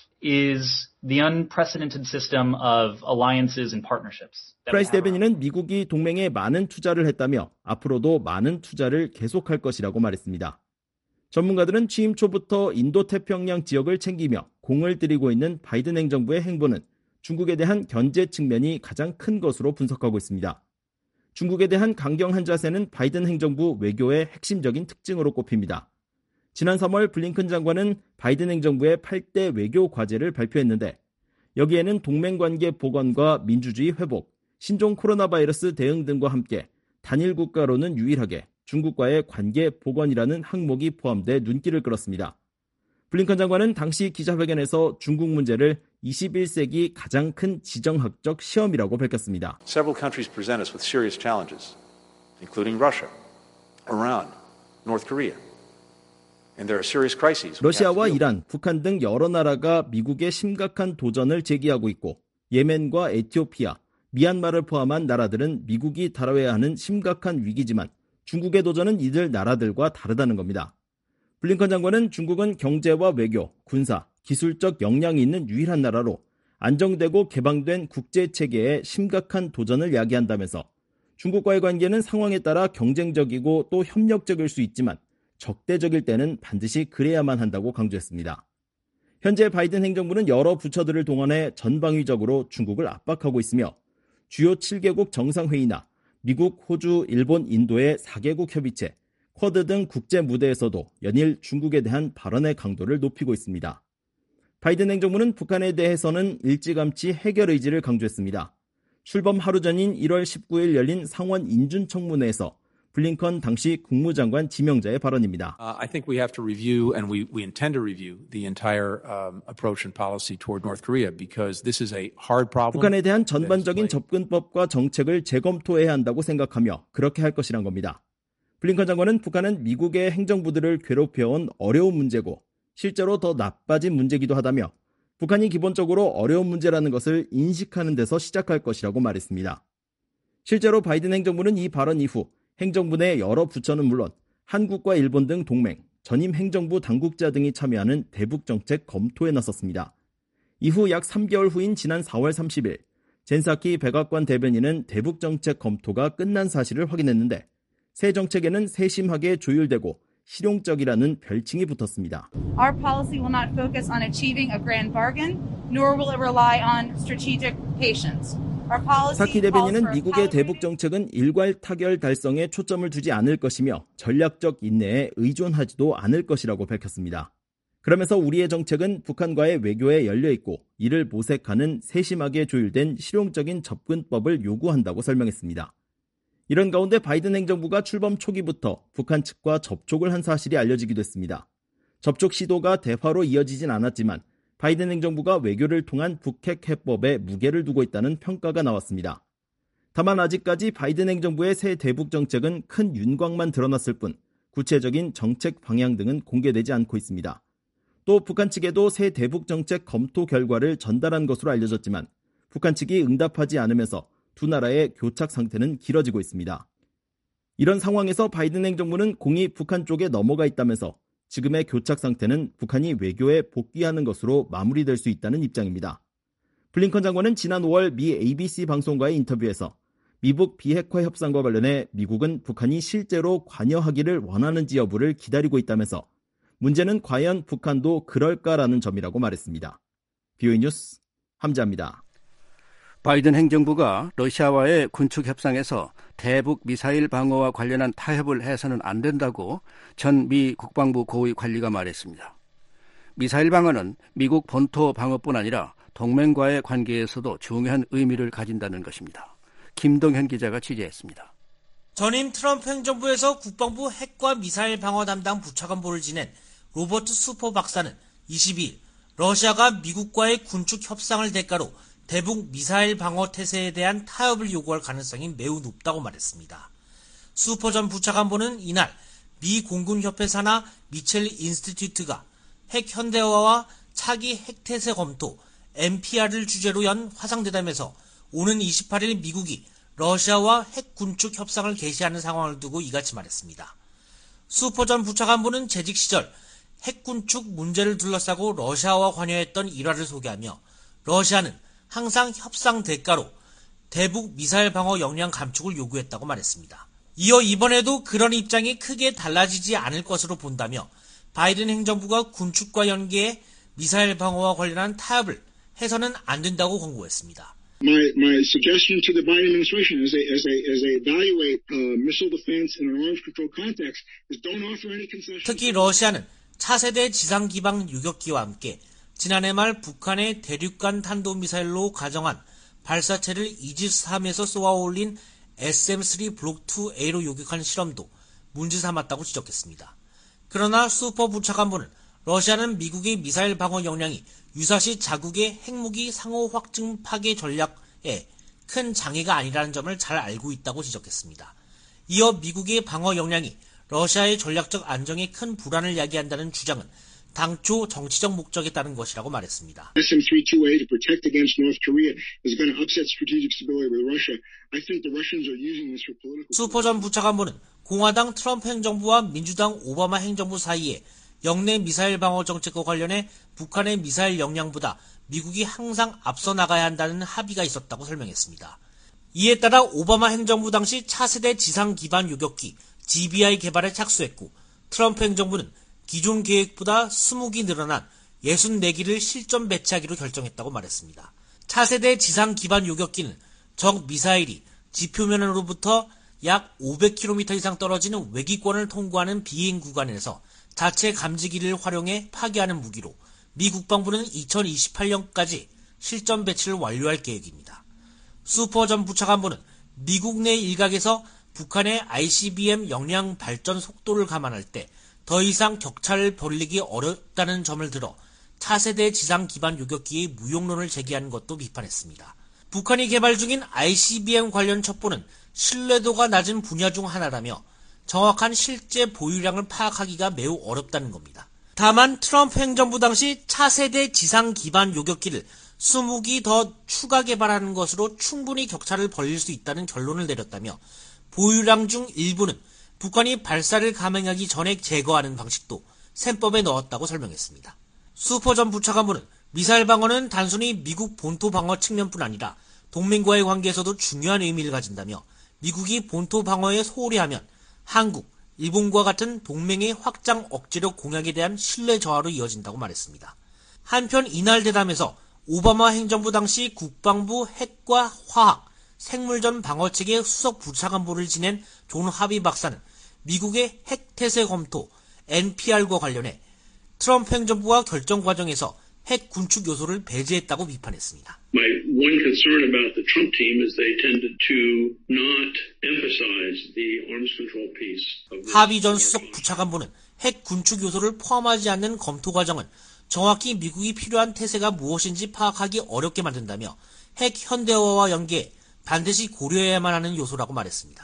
is the unprecedented system of alliances and partnerships. 프라이스 대변인은 미국이 동맹에 많은 투자를 했다며 앞으로도 많은 투자를 계속할 것이라고 말했습니다. 전문가들은 취임 초부터 인도태평양 지역을 챙기며 공을 들이고 있는 바이든 행정부의 행보는 중국에 대한 견제 측면이 가장 큰 것으로 분석하고 있습니다. 중국에 대한 강경한 자세는 바이든 행정부 외교의 핵심적인 특징으로 꼽힙니다. 지난 삼월 블링컨 장관은 바이든 행정부의 팔 대 외교 과제를 발표했는데 여기에는 동맹관계 복원과 민주주의 회복, 신종 코로나 바이러스 대응 등과 함께 단일 국가로는 유일하게 중국과의 관계 복원이라는 항목이 포함돼 눈길을 끌었습니다. 블링컨 장관은 당시 기자회견에서 중국 문제를 이십일 세기 가장 큰 지정학적 시험이라고 밝혔습니다. Several countries present us with serious challenges, including Russia, Iran, North Korea. And there are serious crises. 러시아와 이란, 북한 등 여러 나라가 미국의 심각한 도전을 제기하고 있고 예멘과 에티오피아, 미얀마를 포함한 나라들은 미국이 다뤄야 하는 심각한 위기지만 중국의 도전은 이들 나라들과 다르다는 겁니다. 블링컨 장관은 중국은 경제와 외교, 군사, 기술적 역량이 있는 유일한 나라로 안정되고 개방된 국제체계에 심각한 도전을 야기한다면서 중국과의 관계는 상황에 따라 경쟁적이고 또 협력적일 수 있지만 적대적일 때는 반드시 그래야만 한다고 강조했습니다. 현재 바이든 행정부는 여러 부처들을 동원해 전방위적으로 중국을 압박하고 있으며 주요 칠 개국 정상회의나 미국, 호주, 일본, 인도의 사 개국 협의체, 쿼드 등 국제 무대에서도 연일 중국에 대한 발언의 강도를 높이고 있습니다. 바이든 행정부는 북한에 대해서는 일찌감치 해결 의지를 강조했습니다. 출범 하루 전인 일월 십구일 열린 상원 인준청문회에서 블링컨 당시 국무장관 지명자의 발언입니다. Uh, I think we have to review, and we, we intend to review the entire um, approach and policy toward North Korea because this is a hard problem. 북한에 대한 전반적인 접근법과 정책을 재검토해야 한다고 생각하며 그렇게 할 것이란 겁니다. 블링컨 장관은 북한은 미국의 행정부들을 괴롭혀온 어려운 문제고 실제로 더 나빠진 문제기도 하다며 북한이 기본적으로 어려운 문제라는 것을 인식하는 데서 시작할 것이라고 말했습니다. 실제로 바이든 행정부는 이 발언 이후 행정부 내 여러 부처는 물론 한국과 일본 등 동맹, 전임 행정부 당국자 등이 참여하는 대북정책 검토에 나섰습니다. 이후 약 삼 개월 후인 지난 사월 삼십일, 젠사키 백악관 대변인은 대북정책 검토가 끝난 사실을 확인했는데 새 정책에는 세심하게 조율되고 실용적이라는 별칭이 붙었습니다. Our policy will not focus on achieving a grand bargain, nor will it rely on strategic patience. 사키 대변인은 미국의 대북 정책은 일괄 타결 달성에 초점을 두지 않을 것이며 전략적 인내에 의존하지도 않을 것이라고 밝혔습니다. 그러면서 우리의 정책은 북한과의 외교에 열려있고 이를 모색하는 세심하게 조율된 실용적인 접근법을 요구한다고 설명했습니다. 이런 가운데 바이든 행정부가 출범 초기부터 북한 측과 접촉을 한 사실이 알려지기도 했습니다. 접촉 시도가 대화로 이어지진 않았지만 바이든 행정부가 외교를 통한 북핵 해법에 무게를 두고 있다는 평가가 나왔습니다. 다만 아직까지 바이든 행정부의 새 대북 정책은 큰 윤곽만 드러났을 뿐 구체적인 정책 방향 등은 공개되지 않고 있습니다. 또 북한 측에도 새 대북 정책 검토 결과를 전달한 것으로 알려졌지만 북한 측이 응답하지 않으면서 두 나라의 교착 상태는 길어지고 있습니다. 이런 상황에서 바이든 행정부는 공이 북한 쪽에 넘어가 있다면서 지금의 교착 상태는 북한이 외교에 복귀하는 것으로 마무리될 수 있다는 입장입니다. 블링컨 장관은 지난 오월 미 에이비씨 방송과의 인터뷰에서 미북 비핵화 협상과 관련해 미국은 북한이 실제로 관여하기를 원하는지 여부를 기다리고 있다면서 문제는 과연 북한도 그럴까라는 점이라고 말했습니다. 비오이 뉴스 함자입니다. 바이든 행정부가 러시아와의 군축 협상에서 대북 미사일 방어와 관련한 타협을 해서는 안 된다고 전 미 국방부 고위 관리가 말했습니다. 미사일 방어는 미국 본토 방어뿐 아니라 동맹과의 관계에서도 중요한 의미를 가진다는 것입니다. 김동현 기자가 취재했습니다. 전임 트럼프 행정부에서 국방부 핵과 미사일 방어 담당 부차관보를 지낸 로버트 수퍼 박사는 이십이일 러시아가 미국과의 군축 협상을 대가로 대북 미사일 방어 태세에 대한 타협을 요구할 가능성이 매우 높다고 말했습니다. 수퍼 전 부차관보는 이날 미 공군협회 산하 미첼 인스티튜트가 핵 현대화와 차기 핵태세 검토 엠피알을 주제로 연 화상대담에서 오는 이십팔일 미국이 러시아와 핵 군축 협상을 개시하는 상황을 두고 이같이 말했습니다. 수퍼 전 부차관보는 재직 시절 핵 군축 문제를 둘러싸고 러시아와 관여했던 일화를 소개하며 러시아는 항상 협상 대가로 대북 미사일 방어 역량 감축을 요구했다고 말했습니다. 이어 이번에도 그런 입장이 크게 달라지지 않을 것으로 본다며 바이든 행정부가 군축과 연계해 미사일 방어와 관련한 타협을 해서는 안 된다고 권고했습니다. My my suggestion to the Biden administration as they as they as they evaluate uh, missile defense in an arms control context is don't offer any concessions. 특히 러시아는 차세대 지상 기반 유격기와 함께 지난해 말 북한의 대륙간 탄도미사일로 가정한 발사체를 이지스함에서 쏘아 올린 에스엠 쓰리 블록 투 에이로 요격한 실험도 문제 삼았다고 지적했습니다. 그러나 수퍼 부차관보는 러시아는 미국의 미사일 방어 역량이 유사시 자국의 핵무기 상호 확증 파괴 전략에 큰 장애가 아니라는 점을 잘 알고 있다고 지적했습니다. 이어 미국의 방어 역량이 러시아의 전략적 안정에 큰 불안을 야기한다는 주장은 당초 정치적 목적에 따른 것이라고 말했습니다. 에스엠 쓰리 투 에이 to protect against North Korea is going to upset strategic stability with Russia. I think the Russians are using this for political. 수퍼 전 부차관보는 공화당 트럼프 행정부와 민주당 오바마 행정부 사이에 영내 미사일 방어 정책과 관련해 북한의 미사일 역량보다 미국이 항상 앞서 나가야 한다는 합의가 있었다고 설명했습니다. 이에 따라 오바마 행정부 당시 차세대 지상 기반 요격기 지비아이 개발에 착수했고 트럼프 행정부는 기존 계획보다 이십 기 늘어난 육십사 기를 실전 배치하기로 결정했다고 말했습니다. 차세대 지상 기반 요격기는 적 미사일이 지표면으로부터 약 오백 킬로미터 이상 떨어지는 외기권을 통과하는 비행 구간에서 자체 감지기를 활용해 파괴하는 무기로 미 국방부는 이천이십팔년까지 실전 배치를 완료할 계획입니다. 수퍼 전 부차관보는 미국 내 일각에서 북한의 아이씨비엠 역량 발전 속도를 감안할 때 더 이상 격차를 벌리기 어렵다는 점을 들어 차세대 지상 기반 요격기의 무용론을 제기하는 것도 비판했습니다. 북한이 개발 중인 아이씨비엠 관련 첩보는 신뢰도가 낮은 분야 중 하나라며 정확한 실제 보유량을 파악하기가 매우 어렵다는 겁니다. 다만 트럼프 행정부 당시 차세대 지상 기반 요격기를 이십 기 더 추가 개발하는 것으로 충분히 격차를 벌릴 수 있다는 결론을 내렸다며 보유량 중 일부는 북한이 발사를 감행하기 전에 제거하는 방식도 셈법에 넣었다고 설명했습니다. 수퍼 전 부차관보는 미사일 방어는 단순히 미국 본토 방어 측면뿐 아니라 동맹과의 관계에서도 중요한 의미를 가진다며 미국이 본토 방어에 소홀히 하면 한국, 일본과 같은 동맹의 확장 억제력 공약에 대한 신뢰 저하로 이어진다고 말했습니다. 한편 이날 대담에서 오바마 행정부 당시 국방부 핵과 화학, 생물전 방어책의 수석 부차관보를 지낸 존 하비 박사는 미국의 핵태세 검토 엔피알과 관련해 트럼프 행정부와 결정 과정에서 핵 군축 요소를 배제했다고 비판했습니다. My one concern about the Trump team is they tended to not emphasize the arms control piece of this. 하비 전 수석 부차관보는 핵 군축 요소를 포함하지 않는 검토 과정은 정확히 미국이 필요한 태세가 무엇인지 파악하기 어렵게 만든다며 핵 현대화와 연계해 반드시 고려해야만 하는 요소라고 말했습니다.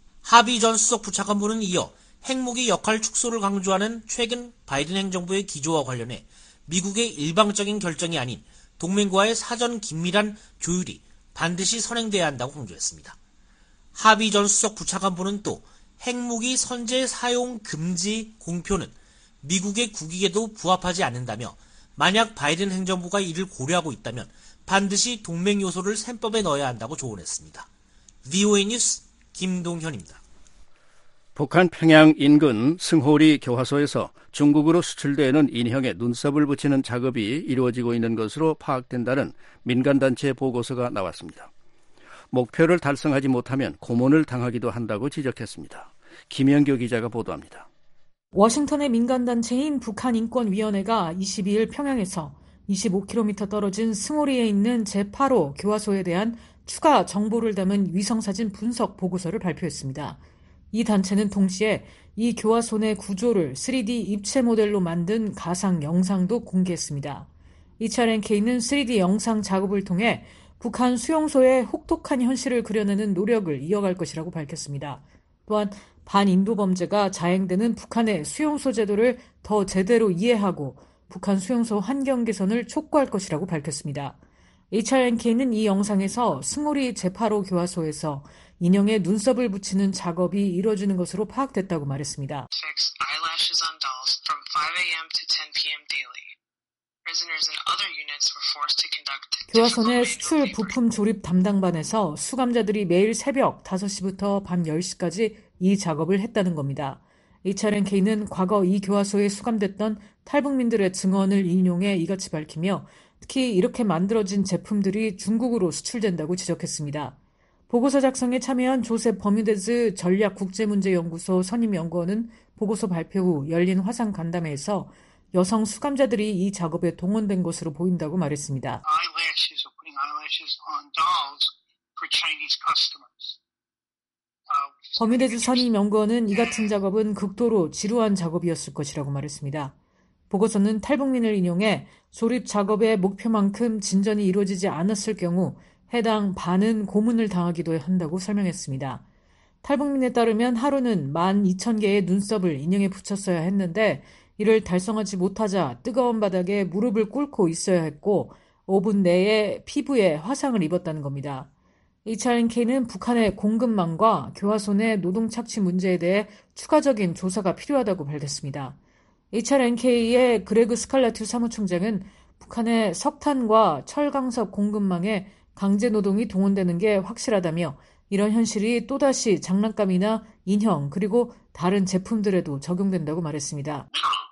하비 전 수석 부차관보는 이어 핵무기 역할 축소를 강조하는 최근 바이든 행정부의 기조와 관련해 미국의 일방적인 결정이 아닌 동맹과의 사전 긴밀한 조율이 반드시 선행돼야 한다고 강조했습니다. 하비 전 수석 부차관보는 또 핵무기 선제 사용 금지 공표는 미국의 국익에도 부합하지 않는다며 만약 바이든 행정부가 이를 고려하고 있다면 반드시 동맹 요소를 셈법에 넣어야 한다고 조언했습니다. 브이오에이 뉴스 김동현입니다. 북한 평양 인근 승호리 교화소에서 중국으로 수출되는 인형에 눈썹을 붙이는 작업이 이루어지고 있는 것으로 파악된다는 민간단체 보고서가 나왔습니다. 목표를 달성하지 못하면 고문을 당하기도 한다고 지적했습니다. 김영교 기자가 보도합니다. 워싱턴의 민간단체인 북한인권위원회가 이십이일 평양에서 이십오 킬로미터 떨어진 승호리에 있는 제팔 호 교화소에 대한 추가 정보를 담은 위성사진 분석 보고서를 발표했습니다. 이 단체는 동시에 이 교화소 내 구조를 쓰리디 입체 모델로 만든 가상 영상도 공개했습니다. 에이치알엔케이는 쓰리디 영상 작업을 통해 북한 수용소의 혹독한 현실을 그려내는 노력을 이어갈 것이라고 밝혔습니다. 또한 반인도 범죄가 자행되는 북한의 수용소 제도를 더 제대로 이해하고 북한 수용소 환경 개선을 촉구할 것이라고 밝혔습니다. 에이치알엔케이는 이 영상에서 승호리 제팔 호 교화소에서 인형에 눈썹을 붙이는 작업이 이루어지는 것으로 파악됐다고 말했습니다. 교화소 내 수출 부품 조립 담당반에서 수감자들이 매일 새벽 다섯 시부터 밤 열 시까지 이 작업을 했다는 겁니다. 에이치알엔케이는 과거 이 교화소에 수감됐던 탈북민들의 증언을 인용해 이같이 밝히며 특히 이렇게 만들어진 제품들이 중국으로 수출된다고 지적했습니다. 보고서 작성에 참여한 조셉 버뮤데즈 전략국제문제연구소 선임연구원은 보고서 발표 후 열린 화상 간담회에서 여성 수감자들이 이 작업에 동원된 것으로 보인다고 말했습니다. 버뮤데즈 선임연구원은 이 같은 작업은 극도로 지루한 작업이었을 것이라고 말했습니다. 보고서는 탈북민을 인용해 조립 작업의 목표만큼 진전이 이루어지지 않았을 경우 해당 반은 고문을 당하기도 한다고 설명했습니다. 탈북민에 따르면 하루는 만 이천 개의 눈썹을 인형에 붙였어야 했는데 이를 달성하지 못하자 뜨거운 바닥에 무릎을 꿇고 있어야 했고 오 분 내에 피부에 화상을 입었다는 겁니다. 에이치알엔케이는 북한의 공급망과 교화소 내 노동 착취 문제에 대해 추가적인 조사가 필요하다고 밝혔습니다. 에이치알엔케이의 그레그 스칼라튜 사무총장은 북한의 석탄과 철강석 공급망에 강제 노동이 동원되는 게 확실하다며 이런 현실이 또다시 장난감이나 인형 그리고 다른 제품들에도 적용된다고 말했습니다.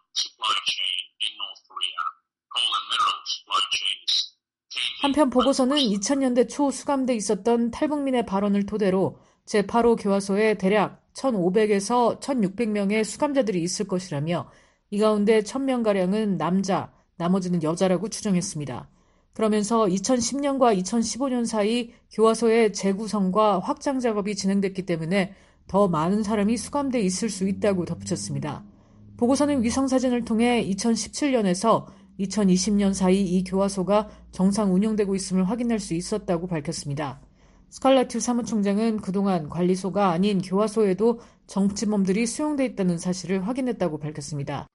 한편 보고서는 이천 년대 초 수감돼 있었던 탈북민의 발언을 토대로 제팔 호 교화소에 대략 천오백에서 천육백 명의 수감자들이 있을 것이라며 이 가운데 천 명가량은 남자, 나머지는 여자라고 추정했습니다. 그러면서 이천십 년과 이천십오 년 사이 교화소의 재구성과 확장 작업이 진행됐기 때문에 더 많은 사람이 수감돼 있을 수 있다고 덧붙였습니다. 보고서는 위성사진을 통해 이천십칠 년에서 이천이십 년 사이 이 교화소가 정상 운영되고 있음을 확인할 수 있었다고 밝혔습니다. 스칼라튜 사무총장은 그동안 관리소가 아닌 교화소에도 정치범들이 수용돼 있다는 사실을 확인했다고 밝혔습니다.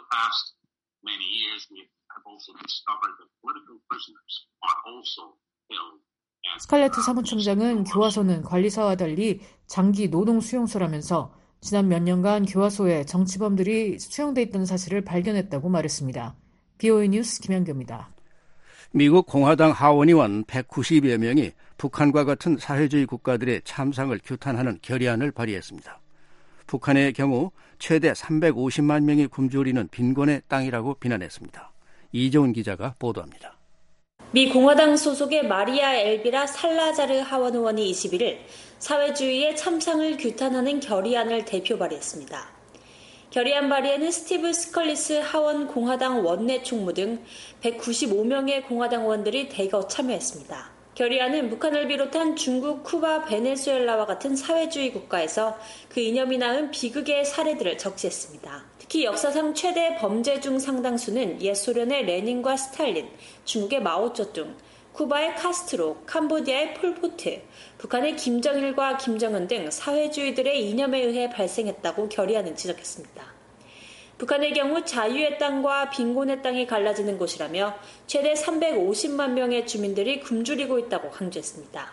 스칼라투 사무총장은 교화소는 관리사와 달리 장기 노동 수용소라면서 지난 몇 년간 교화소에 정치범들이 수용돼 있다는 사실을 발견했다고 말했습니다. 브이오에이 뉴스 김현교입니다. 미국 공화당 하원의원 백구십여 명이 북한과 같은 사회주의 국가들의 참상을 규탄하는 결의안을 발의했습니다. 북한의 경우 최대 삼백오십만 명이 굶주리는 빈곤의 땅이라고 비난했습니다. 이재훈 기자가 보도합니다. 미 공화당 소속의 마리아 엘비라 살라자르 하원 의원이 이십일일 사회주의의 참상을 규탄하는 결의안을 대표 발의했습니다. 결의안 발의에는 스티브 스컬리스 하원 공화당 원내 총무 등 백구십오 명의 공화당 의원들이 대거 참여했습니다. 결의안은 북한을 비롯한 중국, 쿠바, 베네수엘라와 같은 사회주의 국가에서 그 이념이 낳은 비극의 사례들을 적시했습니다. 특히 역사상 최대 범죄 중 상당수는 옛 소련의 레닌과 스탈린, 중국의 마오쩌둥, 쿠바의 카스트로, 캄보디아의 폴포트, 북한의 김정일과 김정은 등 사회주의들의 이념에 의해 발생했다고 결의안은 지적했습니다. 북한의 경우 자유의 땅과 빈곤의 땅이 갈라지는 곳이라며 최대 삼백오십만 명의 주민들이 굶주리고 있다고 강조했습니다.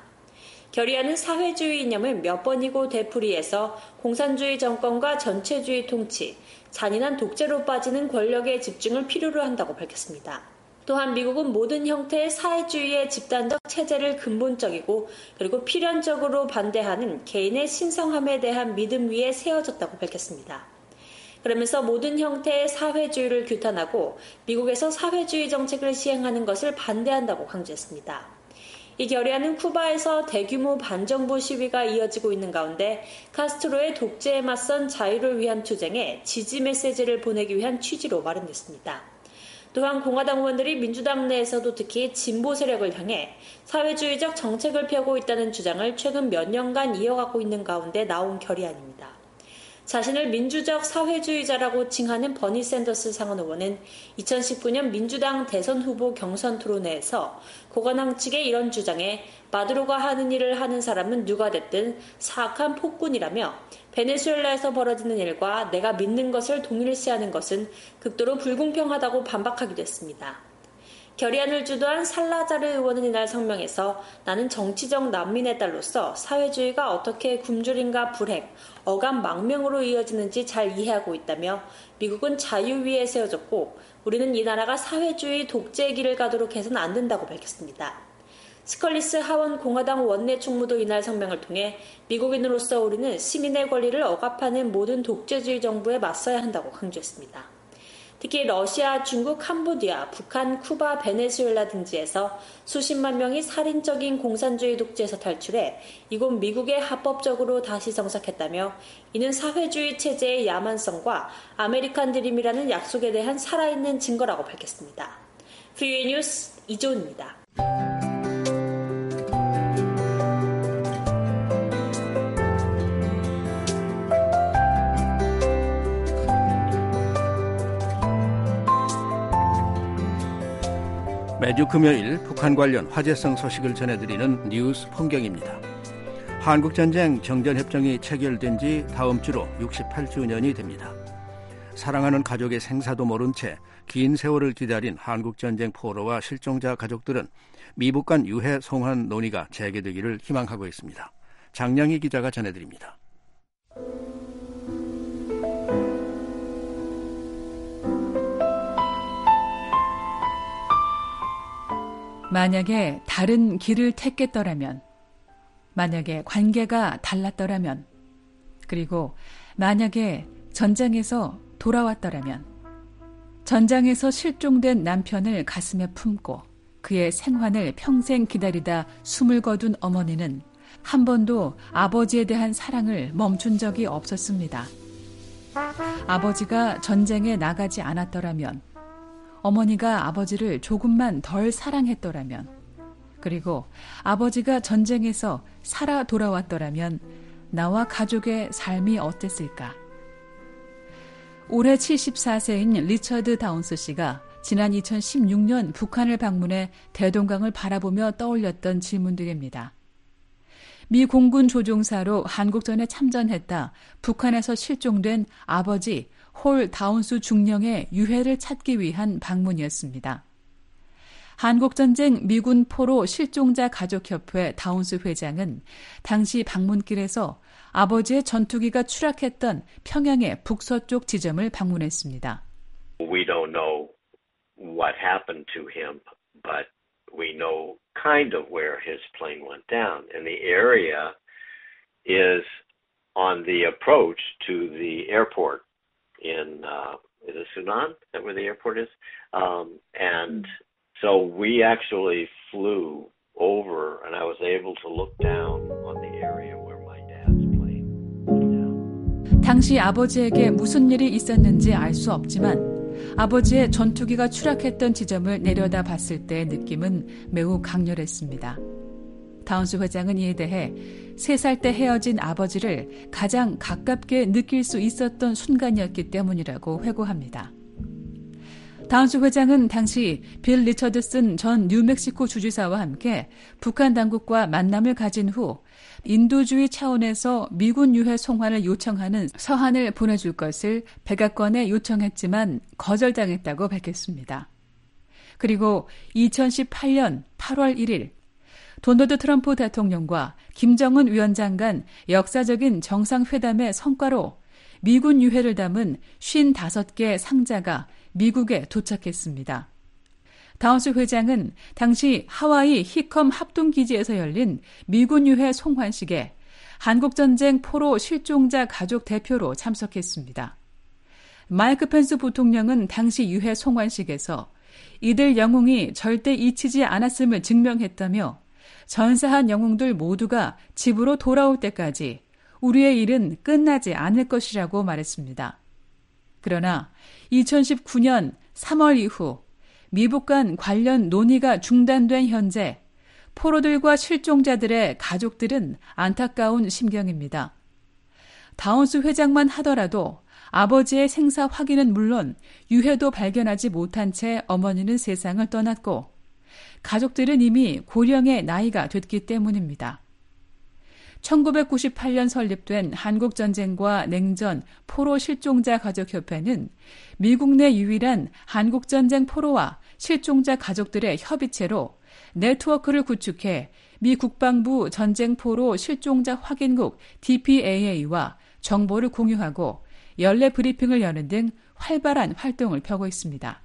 결의안은 사회주의 이념을 몇 번이고 되풀이해서 공산주의 정권과 전체주의 통치, 잔인한 독재로 빠지는 권력의 집중을 필요로 한다고 밝혔습니다. 또한 미국은 모든 형태의 사회주의의 집단적 체제를 근본적이고 그리고 필연적으로 반대하는 개인의 신성함에 대한 믿음 위에 세워졌다고 밝혔습니다. 그러면서 모든 형태의 사회주의를 규탄하고 미국에서 사회주의 정책을 시행하는 것을 반대한다고 강조했습니다. 이 결의안은 쿠바에서 대규모 반정부 시위가 이어지고 있는 가운데 카스트로의 독재에 맞선 자유를 위한 투쟁에 지지 메시지를 보내기 위한 취지로 마련됐습니다. 또한 공화당 의원들이 민주당 내에서도 특히 진보 세력을 향해 사회주의적 정책을 펴고 있다는 주장을 최근 몇 년간 이어가고 있는 가운데 나온 결의안입니다. 자신을 민주적 사회주의자라고 칭하는 버니 샌더스 상원 의원은 이천십구 년 민주당 대선 후보 경선 토론회에서 공화당 측의 이런 주장에 마두로가 하는 일을 하는 사람은 누가 됐든 사악한 폭군이라며 베네수엘라에서 벌어지는 일과 내가 믿는 것을 동일시하는 것은 극도로 불공평하다고 반박하기도 했습니다. 결의안을 주도한 살라자르 의원은 이날 성명에서 나는 정치적 난민의 딸로서 사회주의가 어떻게 굶주림과 불행, 억압 망명으로 이어지는지 잘 이해하고 있다며 미국은 자유 위에 세워졌고 우리는 이 나라가 사회주의 독재의 길을 가도록 해서는 안 된다고 밝혔습니다. 스컬리스 하원 공화당 원내 총무도 이날 성명을 통해 미국인으로서 우리는 시민의 권리를 억압하는 모든 독재주의 정부에 맞서야 한다고 강조했습니다. 특히 러시아, 중국, 캄보디아, 북한, 쿠바, 베네수엘라 등지에서 수십만 명이 살인적인 공산주의 독재에서 탈출해 이곳 미국에 합법적으로 다시 정착했다며 이는 사회주의 체제의 야만성과 아메리칸 드림이라는 약속에 대한 살아있는 증거라고 밝혔습니다. 프리웨이 뉴스 이조은입니다. 매주 금요일 북한 관련 화제성 소식을 전해드리는 뉴스 풍경입니다. 한국전쟁 정전협정이 체결된 지 다음 주로 육십팔 주년이 됩니다. 사랑하는 가족의 생사도 모른 채 긴 세월을 기다린 한국전쟁 포로와 실종자 가족들은 미북 간 유해 송환 논의가 재개되기를 희망하고 있습니다. 장량희 기자가 전해드립니다. 만약에 다른 길을 택했더라면, 만약에 관계가 달랐더라면, 그리고 만약에 전장에서 돌아왔더라면, 전장에서 실종된 남편을 가슴에 품고 그의 생환을 평생 기다리다 숨을 거둔 어머니는 한 번도 아버지에 대한 사랑을 멈춘 적이 없었습니다. 아버지가 전쟁에 나가지 않았더라면, 어머니가 아버지를 조금만 덜 사랑했더라면, 그리고 아버지가 전쟁에서 살아 돌아왔더라면 나와 가족의 삶이 어땠을까? 올해 칠십사 세인 리처드 다운스 씨가 지난 이천십육 년 북한을 방문해 대동강을 바라보며 떠올렸던 질문들입니다. 미 공군 조종사로 한국전에 참전했다 북한에서 실종된 아버지 홀 다운스 중령의 유해를 찾기 위한 방문이었습니다. 한국전쟁 미군 포로 실종자 가족협회 다운스 회장은 당시 방문길에서 아버지의 전투기가 추락했던 평양의 북서쪽 지점을 방문했습니다. We don't know what happened to him, but we know kind of where his plane went down. And the area is on the approach to the airport in, uh, is it Sunan? Is that where the airport is? Um, and so we actually flew over and I was able to look down on the area where my dad's plane went down. 당시 아버지에게 무슨 일이 있었는지 알 수 없지만 아버지의 전투기가 추락했던 지점을 내려다 봤을 때의 느낌은 매우 강렬했습니다. 다운스 회장은 이에 대해 세 살 때 헤어진 아버지를 가장 가깝게 느낄 수 있었던 순간이었기 때문이라고 회고합니다. 다운스 회장은 당시 빌 리처드슨 전 뉴멕시코 주지사와 함께 북한 당국과 만남을 가진 후 인도주의 차원에서 미군 유해 송환을 요청하는 서한을 보내줄 것을 백악관에 요청했지만 거절당했다고 밝혔습니다. 그리고 이천십팔 년 팔월 일일 도널드 트럼프 대통령과 김정은 위원장 간 역사적인 정상회담의 성과로 미군 유해를 담은 오십오 개 상자가 미국에 도착했습니다. 다운스 회장은 당시 하와이 히컴 합동기지에서 열린 미군 유해 송환식에 한국전쟁 포로 실종자 가족 대표로 참석했습니다. 마이크 펜스 부통령은 당시 유해 송환식에서 이들 영웅이 절대 잊히지 않았음을 증명했다며 전사한 영웅들 모두가 집으로 돌아올 때까지 우리의 일은 끝나지 않을 것이라고 말했습니다. 그러나 이천십구 년 삼월 이후 미북 간 관련 논의가 중단된 현재 포로들과 실종자들의 가족들은 안타까운 심경입니다. 다운스 회장만 하더라도 아버지의 생사 확인은 물론 유해도 발견하지 못한 채 어머니는 세상을 떠났고 가족들은 이미 고령의 나이가 됐기 때문입니다. 천구백구십팔 년 설립된 한국전쟁과 냉전 포로 실종자 가족협회는 미국 내 유일한 한국전쟁 포로와 실종자 가족들의 협의체로 네트워크를 구축해 미 국방부 전쟁 포로 실종자 확인국 디피에이에이와 정보를 공유하고 연례 브리핑을 여는 등 활발한 활동을 펴고 있습니다.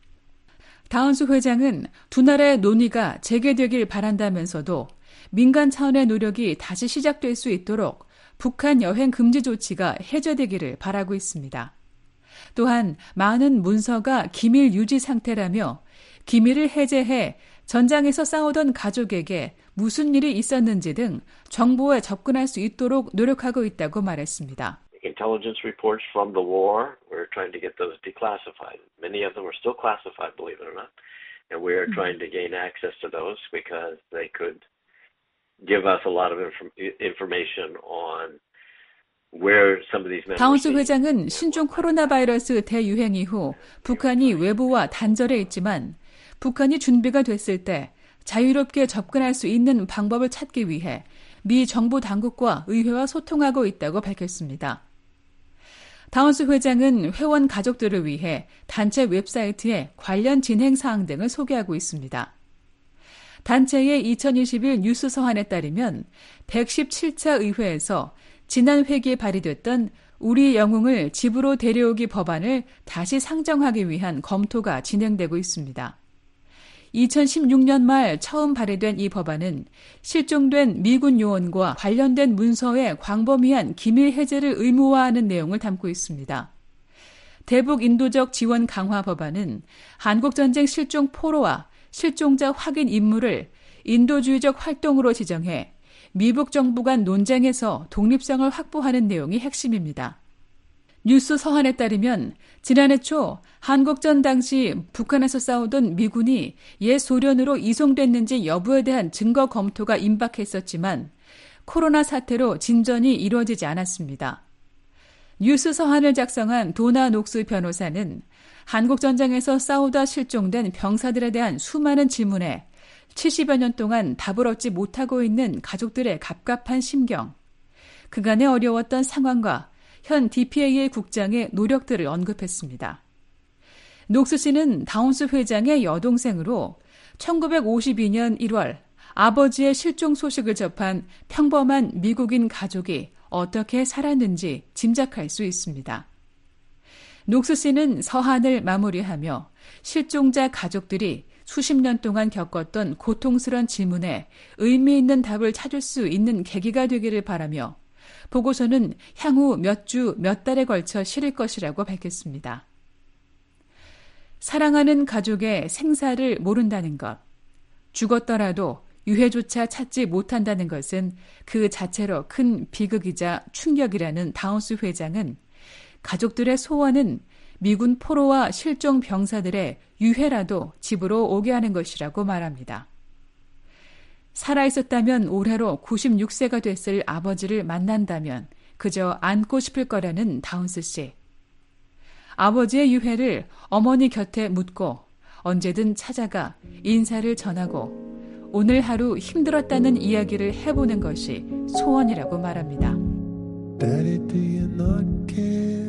다운스 회장은 두 나라의 논의가 재개되길 바란다면서도 민간 차원의 노력이 다시 시작될 수 있도록 북한 여행 금지 조치가 해제되기를 바라고 있습니다. 또한 많은 문서가 기밀 유지 상태라며 기밀을 해제해 전장에서 싸우던 가족에게 무슨 일이 있었는지 등 정보에 접근할 수 있도록 노력하고 있다고 말했습니다. Intelligence reports from the war, we're trying to get those declassified. Many of them are still classified, believe it or not. And we're trying to gain access to those because they could give us a lot of inf- information on where some of these men 다운스 회장은 신종 코로나 바이러스 대유행 이후 북한이 외부와 단절해 있지만 북한이 준비가 됐을 때 자유롭게 접근할 수 있는 방법을 찾기 위해 미 정부 당국과 의회와 소통하고 있다고 밝혔습니다. 다운스 회장은 회원 가족들을 위해 단체 웹사이트에 관련 진행 사항 등을 소개하고 있습니다. 단체의 이천이십일 뉴스 서한에 따르면 백십칠 차 의회에서 지난 회기에 발의됐던 우리 영웅을 집으로 데려오기 법안을 다시 상정하기 위한 검토가 진행되고 있습니다. 이천십육 년 말 처음 발의된 이 법안은 실종된 미군 요원과 관련된 문서의 광범위한 기밀 해제를 의무화하는 내용을 담고 있습니다. 대북 인도적 지원 강화 법안은 한국전쟁 실종 포로와 실종자 확인 임무를 인도주의적 활동으로 지정해 미북 정부 간 논쟁에서 독립성을 확보하는 내용이 핵심입니다. 뉴스 서한에 따르면 지난해 초 한국전 당시 북한에서 싸우던 미군이 옛 소련으로 이송됐는지 여부에 대한 증거 검토가 임박했었지만 코로나 사태로 진전이 이루어지지 않았습니다. 뉴스 서한을 작성한 도나 녹스 변호사는 한국전쟁에서 싸우다 실종된 병사들에 대한 수많은 질문에 칠십여 년 동안 답을 얻지 못하고 있는 가족들의 갑갑한 심경, 그간의 어려웠던 상황과 현 디피에이에이 국장의 노력들을 언급했습니다. 녹스 씨는 다운스 회장의 여동생으로 천구백오십이 년 일월 아버지의 실종 소식을 접한 평범한 미국인 가족이 어떻게 살았는지 짐작할 수 있습니다. 녹스 씨는 서한을 마무리하며 실종자 가족들이 수십 년 동안 겪었던 고통스러운 질문에 의미 있는 답을 찾을 수 있는 계기가 되기를 바라며 보고서는 향후 몇 주, 몇 달에 걸쳐 실을 것이라고 밝혔습니다. 사랑하는 가족의 생사를 모른다는 것, 죽었더라도 유해조차 찾지 못한다는 것은 그 자체로 큰 비극이자 충격이라는 다운스 회장은 가족들의 소원은 미군 포로와 실종 병사들의 유해라도 집으로 오게 하는 것이라고 말합니다. 살아있었다면 올해로 구십육 세가 됐을 아버지를 만난다면 그저 안고 싶을 거라는 다운스 씨. 아버지의 유해를 어머니 곁에 묻고 언제든 찾아가 인사를 전하고 오늘 하루 힘들었다는 이야기를 해보는 것이 소원이라고 말합니다. Daddy, do you not care?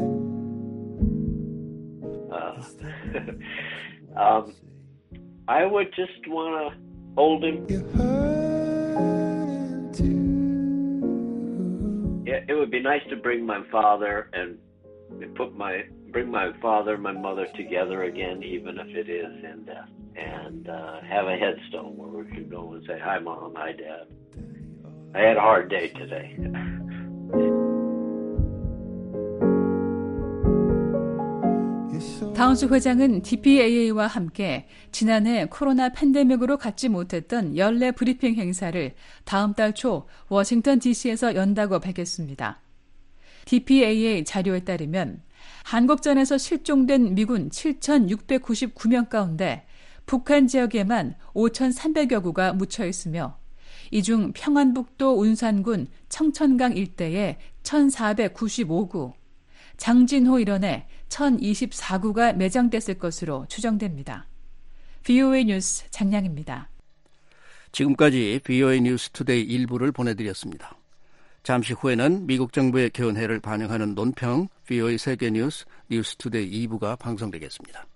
Uh, um, I would just want to hold him. Yeah, it would be nice to bring my father and put my bring my father, my mother together again, even if it is in death, and uh, have a headstone where we can go and say, "Hi, Mom. Hi, Dad. I had a hard day today." 다운스 회장은 디피에이에이와 함께 지난해 코로나 팬데믹으로 갖지 못했던 연례 브리핑 행사를 다음 달 초 워싱턴 디씨에서 연다고 밝혔습니다. 디피에이에이 자료에 따르면 한국전에서 실종된 미군 칠천육백구십구 명 가운데 북한 지역에만 오천삼백여 구가 묻혀 있으며 이 중 평안북도 운산군 청천강 일대에 천사백구십오 구, 장진호 일원에 천이십사 구가 매장됐을 것으로 추정됩니다. 브이오에이 뉴스 장량입니다. 지금까지 브이오에이 뉴스 투데이 일부를 보내드렸습니다. 잠시 후에는 미국 정부의 견해를 반영하는 논평 브이오에이 세계뉴스 뉴스 투데이 이 부가 방송되겠습니다.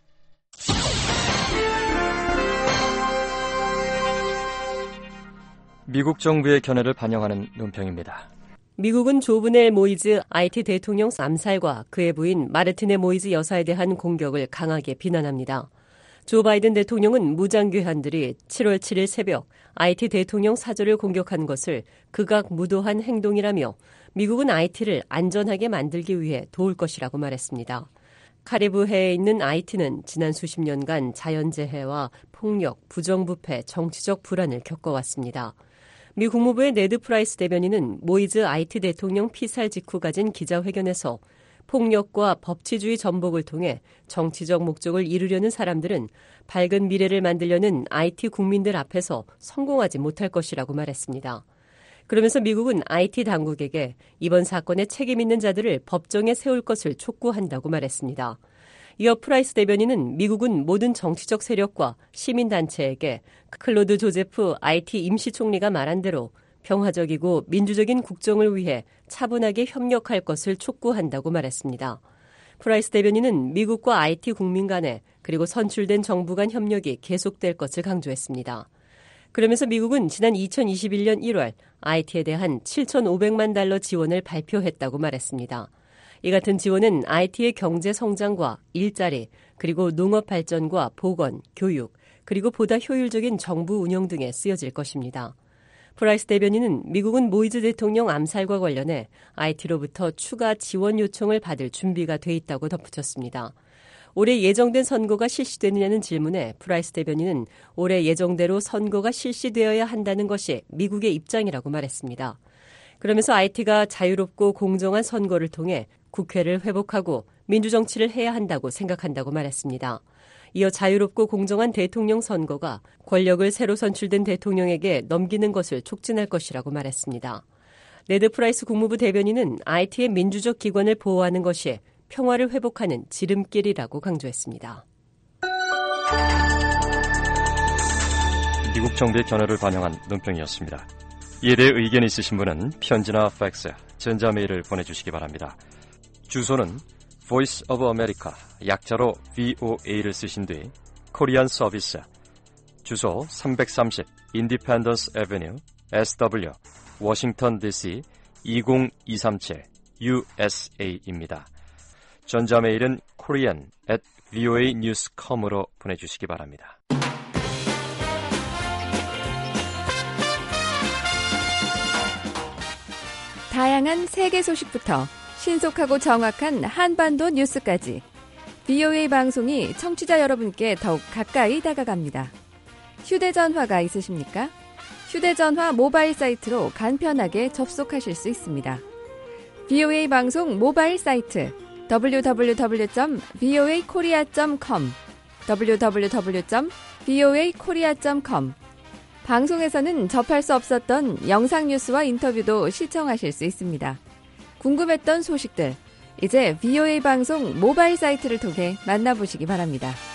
미국 정부의 견해를 반영하는 논평입니다. 미국은 조브넬 모이즈 아이티 대통령 암살과 그의 부인 마르티네 모이즈 여사에 대한 공격을 강하게 비난합니다. 조 바이든 대통령은 무장괴한들이 칠월 칠일 새벽 아이티 대통령 사저를 공격한 것을 극악무도한 행동이라며 미국은 아이티를 안전하게 만들기 위해 도울 것이라고 말했습니다. 카리브해에 있는 아이티는 지난 수십 년간 자연재해와 폭력, 부정부패, 정치적 불안을 겪어왔습니다. 미 국무부의 네드 프라이스 대변인은 모이즈 아이티 대통령 피살 직후 가진 기자회견에서 폭력과 법치주의 전복을 통해 정치적 목적을 이루려는 사람들은 밝은 미래를 만들려는 아이티 국민들 앞에서 성공하지 못할 것이라고 말했습니다. 그러면서 미국은 아이티 당국에게 이번 사건에 책임 있는 자들을 법정에 세울 것을 촉구한다고 말했습니다. 이어 프라이스 대변인은 미국은 모든 정치적 세력과 시민단체에게 클로드 조제프 아이티 임시총리가 말한 대로 평화적이고 민주적인 국정을 위해 차분하게 협력할 것을 촉구한다고 말했습니다. 프라이스 대변인은 미국과 아이티 국민 간에 그리고 선출된 정부 간 협력이 계속될 것을 강조했습니다. 그러면서 미국은 지난 이천이십일 년 일월 아이티에 대한 칠천오백만 달러 지원을 발표했다고 말했습니다. 이 같은 지원은 아이티의 경제 성장과 일자리, 그리고 농업 발전과 보건, 교육, 그리고 보다 효율적인 정부 운영 등에 쓰여질 것입니다. 프라이스 대변인은 미국은 모이즈 대통령 암살과 관련해 아이티로부터 추가 지원 요청을 받을 준비가 돼 있다고 덧붙였습니다. 올해 예정된 선거가 실시되느냐는 질문에 프라이스 대변인은 올해 예정대로 선거가 실시되어야 한다는 것이 미국의 입장이라고 말했습니다. 그러면서 아이티가 자유롭고 공정한 선거를 통해 국회를 회복하고 민주정치를 해야 한다고 생각한다고 말했습니다. 이어 자유롭고 공정한 대통령 선거가 권력을 새로 선출된 대통령에게 넘기는 것을 촉진할 것이라고 말했습니다. 네드 프라이스 국무부 대변인은 아이티의 민주적 기관을 보호하는 것이 평화를 회복하는 지름길이라고 강조했습니다. 미국 정부의 견해를 반영한 논평이었습니다. 이에 대해 의견이 있으신 분은 편지나 팩스, 전자메일을 보내주시기 바랍니다. 주소는 Voice of America, 약자로 브이오에이를 쓰신 뒤 코리안 서비스, 주소 삼백삼십 Independence Avenue, 에스더블유, 워싱턴 디씨 이공이삼칠 유에스에이입니다. 전자메일은 korean at 브이오에이 뉴스 닷 컴으로 보내주시기 바랍니다. 다양한 세계 소식부터 신속하고 정확한 한반도 뉴스까지 브이오에이 방송이 청취자 여러분께 더욱 가까이 다가갑니다. 휴대전화가 있으십니까? 휴대전화 모바일 사이트로 간편하게 접속하실 수 있습니다. 브이오에이 방송 모바일 사이트 더블유 더블유 더블유 점 브이오에이 코리아 점 컴 더블유 더블유 더블유 점 브이오에이 코리아 점 컴 방송에서는 접할 수 없었던 영상 뉴스와 인터뷰도 시청하실 수 있습니다. 궁금했던 소식들, 이제 브이오에이 방송 모바일 사이트를 통해 만나보시기 바랍니다.